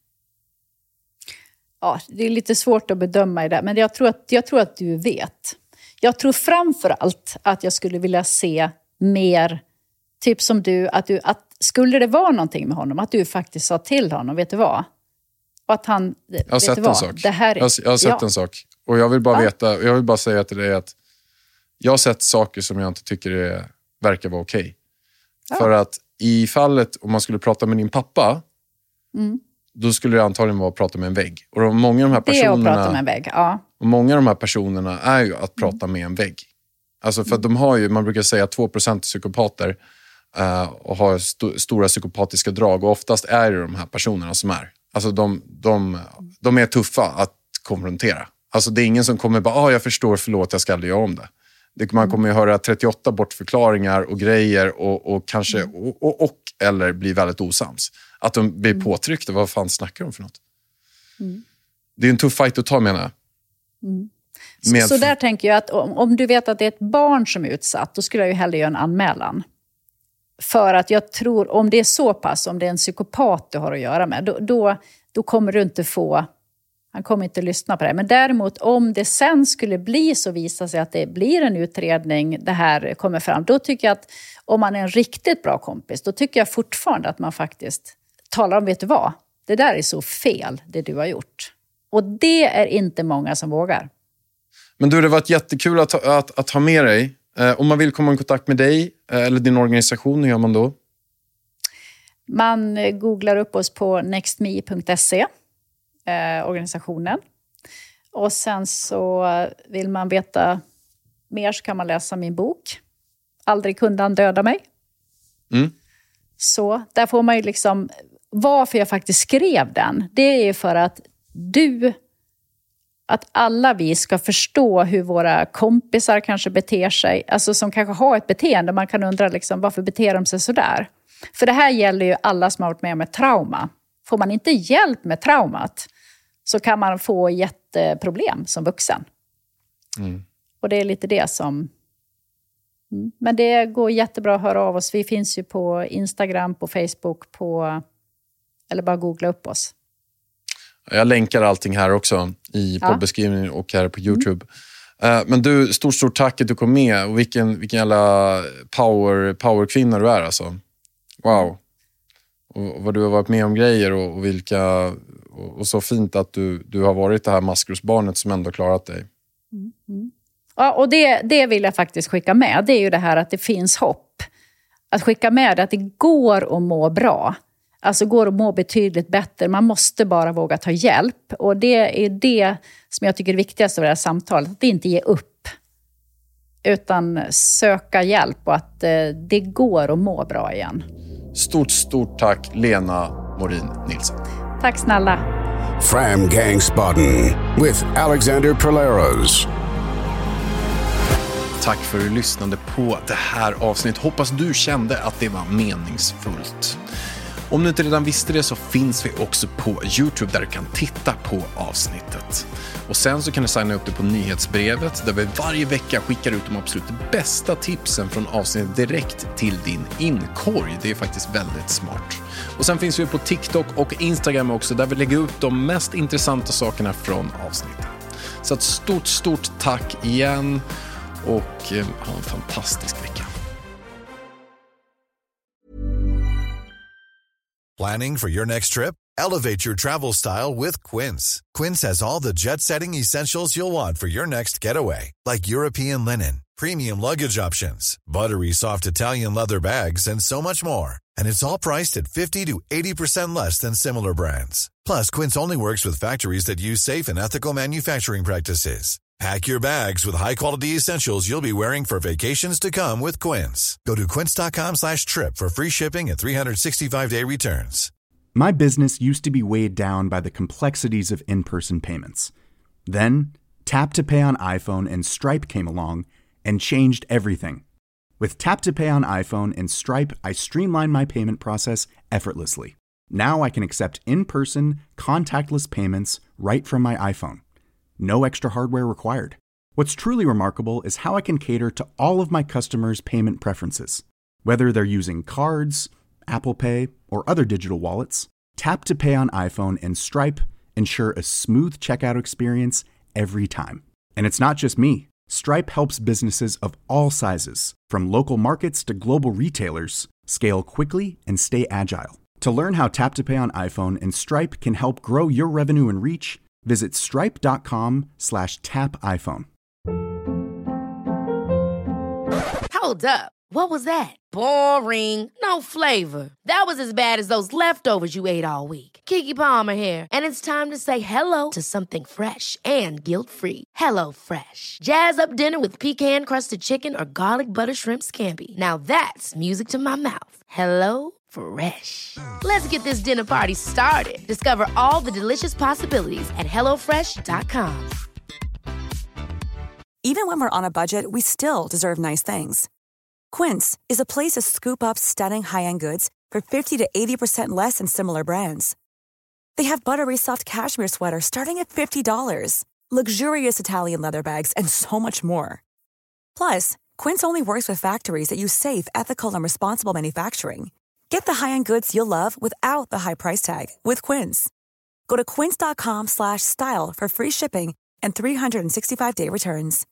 Ja, det är lite svårt att bedöma i det. Men jag tror att, jag tror att du vet. Jag tror framför allt att jag skulle vilja se mer, typ som du, att du, att skulle det vara någonting med honom, att du faktiskt sa till honom, vet du vad? Och att han, jag har sett en sak. Det här är, jag, har, jag har sett ja. en sak. Och jag vill bara ja. veta, jag vill bara säga till dig att jag har sett saker som jag inte tycker är, verkar vara okej. Ja. För att i fallet, om man skulle prata med din pappa, mm. då skulle det antagligen vara att prata med en vägg. Och de, många av de här personerna, det är att prata med en vägg, ja. Och många av de här personerna är ju att prata mm. med en vägg. Alltså för att de har ju, man brukar säga två procent psykopater uh, och har st- stora psykopatiska drag. Och oftast är det de här personerna som är. Alltså de, de, de är tuffa att konfrontera. Alltså det är ingen som kommer bara, ah, jag förstår, förlåt, jag ska aldrig göra om det. det man kommer ju höra trettioåtta bortförklaringar och grejer och, och kanske, mm. och, och, och eller bli väldigt osams. Att de blir mm. påtryckta, vad fan snackar de för något? Mm. Det är en tuff fight att ta, menar jag. Mm. Med... Så, så där tänker jag att om, om du vet att det är ett barn som är utsatt, då skulle jag ju hellre göra en anmälan. För att jag tror, om det är så pass, om det är en psykopat du har att göra med, då, då, då kommer du inte få, han kommer inte lyssna på det. Men däremot om det sen skulle bli så, visar sig att det blir en utredning, det här kommer fram, då tycker jag att om man är en riktigt bra kompis, då tycker jag fortfarande att man faktiskt talar om, vet du vad, det där är så fel, det du har gjort. Och det är inte många som vågar. Men du, det har varit jättekul att, att, att ha med dig. Eh, om man vill komma i kontakt med dig eh, eller din organisation, hur gör man då? Man eh, googlar upp oss på nextme punkt se, eh, organisationen. Och sen så vill man veta mer så kan man läsa min bok. Aldrig kunde han döda mig. Mm. Så där får man ju liksom, varför jag faktiskt skrev den, det är ju för att du, att alla vi ska förstå hur våra kompisar kanske beter sig. Alltså som kanske har ett beteende. Man kan undra liksom, varför beter de sig så där? För det här gäller ju alla som har varit med om ett trauma. Får man inte hjälp med traumat så kan man få jätteproblem som vuxen. Mm. Och det är lite det som... Men det går jättebra att höra av oss. Vi finns ju på Instagram, på Facebook, på... eller bara googla upp oss. Jag länkar allting här också i poddbeskrivningen och här på YouTube. Mm. Men du, stort, stort tack att du kom med. Och vilken, vilken jävla power, powerkvinna du är alltså. Wow. Och vad du har varit med om grejer och, och vilka... Och, och så fint att du, du har varit det här maskrosbarnet som ändå klarat dig. Mm. Mm. Ja, och det, det vill jag faktiskt skicka med. Det är ju det här att det finns hopp. Att skicka med att det går att må bra. Alltså går att må betydligt bättre. Man måste bara våga ta hjälp. Och det är det som jag tycker är viktigast av det här samtalet. Att inte ge upp. utan söka hjälp och att eh, det går att må bra igen. Stort, stort tack Lena Morin Nilsson. Tack snälla. Fram Gangsbaden with Alexander Perleros. Tack för att du lyssnade på det här avsnittet. Hoppas du kände att det var meningsfullt. Om du inte redan visste det så finns vi också på YouTube där du kan titta på avsnittet. Och sen så kan du signa upp dig på nyhetsbrevet där vi varje vecka skickar ut de absolut bästa tipsen från avsnittet direkt till din inkorg. Det är faktiskt väldigt smart. Och sen finns vi på TikTok och Instagram också där vi lägger ut de mest intressanta sakerna från avsnittet. Så ett stort, stort tack igen och eh, ha en fantastisk vecka. Planning for your next trip? Elevate your travel style with Quince. Quince has all the jet-setting essentials you'll want for your next getaway, like European linen, premium luggage options, buttery soft Italian leather bags, and so much more. And it's all priced at fifty to eighty percent less than similar brands. Plus, Quince only works with factories that use safe and ethical manufacturing practices. Pack your bags with high-quality essentials you'll be wearing for vacations to come with Quince. Go to quince.com slash trip for free shipping and three sixty-five day returns. My business used to be weighed down by the complexities of in-person payments. Then, Tap to Pay on iPhone and Stripe came along and changed everything. With Tap to Pay on iPhone and Stripe, I streamlined my payment process effortlessly. Now I can accept in-person, contactless payments right from my iPhone. No extra hardware required. What's truly remarkable is how I can cater to all of my customers' payment preferences. Whether they're using cards, Apple Pay, or other digital wallets, Tap to Pay on iPhone and Stripe ensure a smooth checkout experience every time. And it's not just me. Stripe helps businesses of all sizes, from local markets to global retailers, scale quickly and stay agile. To learn how Tap to Pay on iPhone and Stripe can help grow your revenue and reach, visit stripe.com slash tap iPhone. Hold up. What was that? Boring. No flavor. That was as bad as those leftovers you ate all week. Keke Palmer here. And it's time to say hello to something fresh and guilt-free. Hello Fresh. Jazz up dinner with pecan-crusted chicken or garlic butter shrimp scampi. Now that's music to my mouth. Hello Fresh. Let's get this dinner party started. Discover all the delicious possibilities at hello fresh dot com. Even when we're on a budget, we still deserve nice things. Quince is a place to scoop up stunning high-end goods for fifty to eighty percent less than similar brands. They have buttery soft cashmere sweaters starting at fifty dollars, luxurious Italian leather bags, and so much more. Plus, Quince only works with factories that use safe, ethical, and responsible manufacturing. Get the high-end goods you'll love without the high price tag with Quince. Go to quince.com slash style for free shipping and three sixty-five day returns.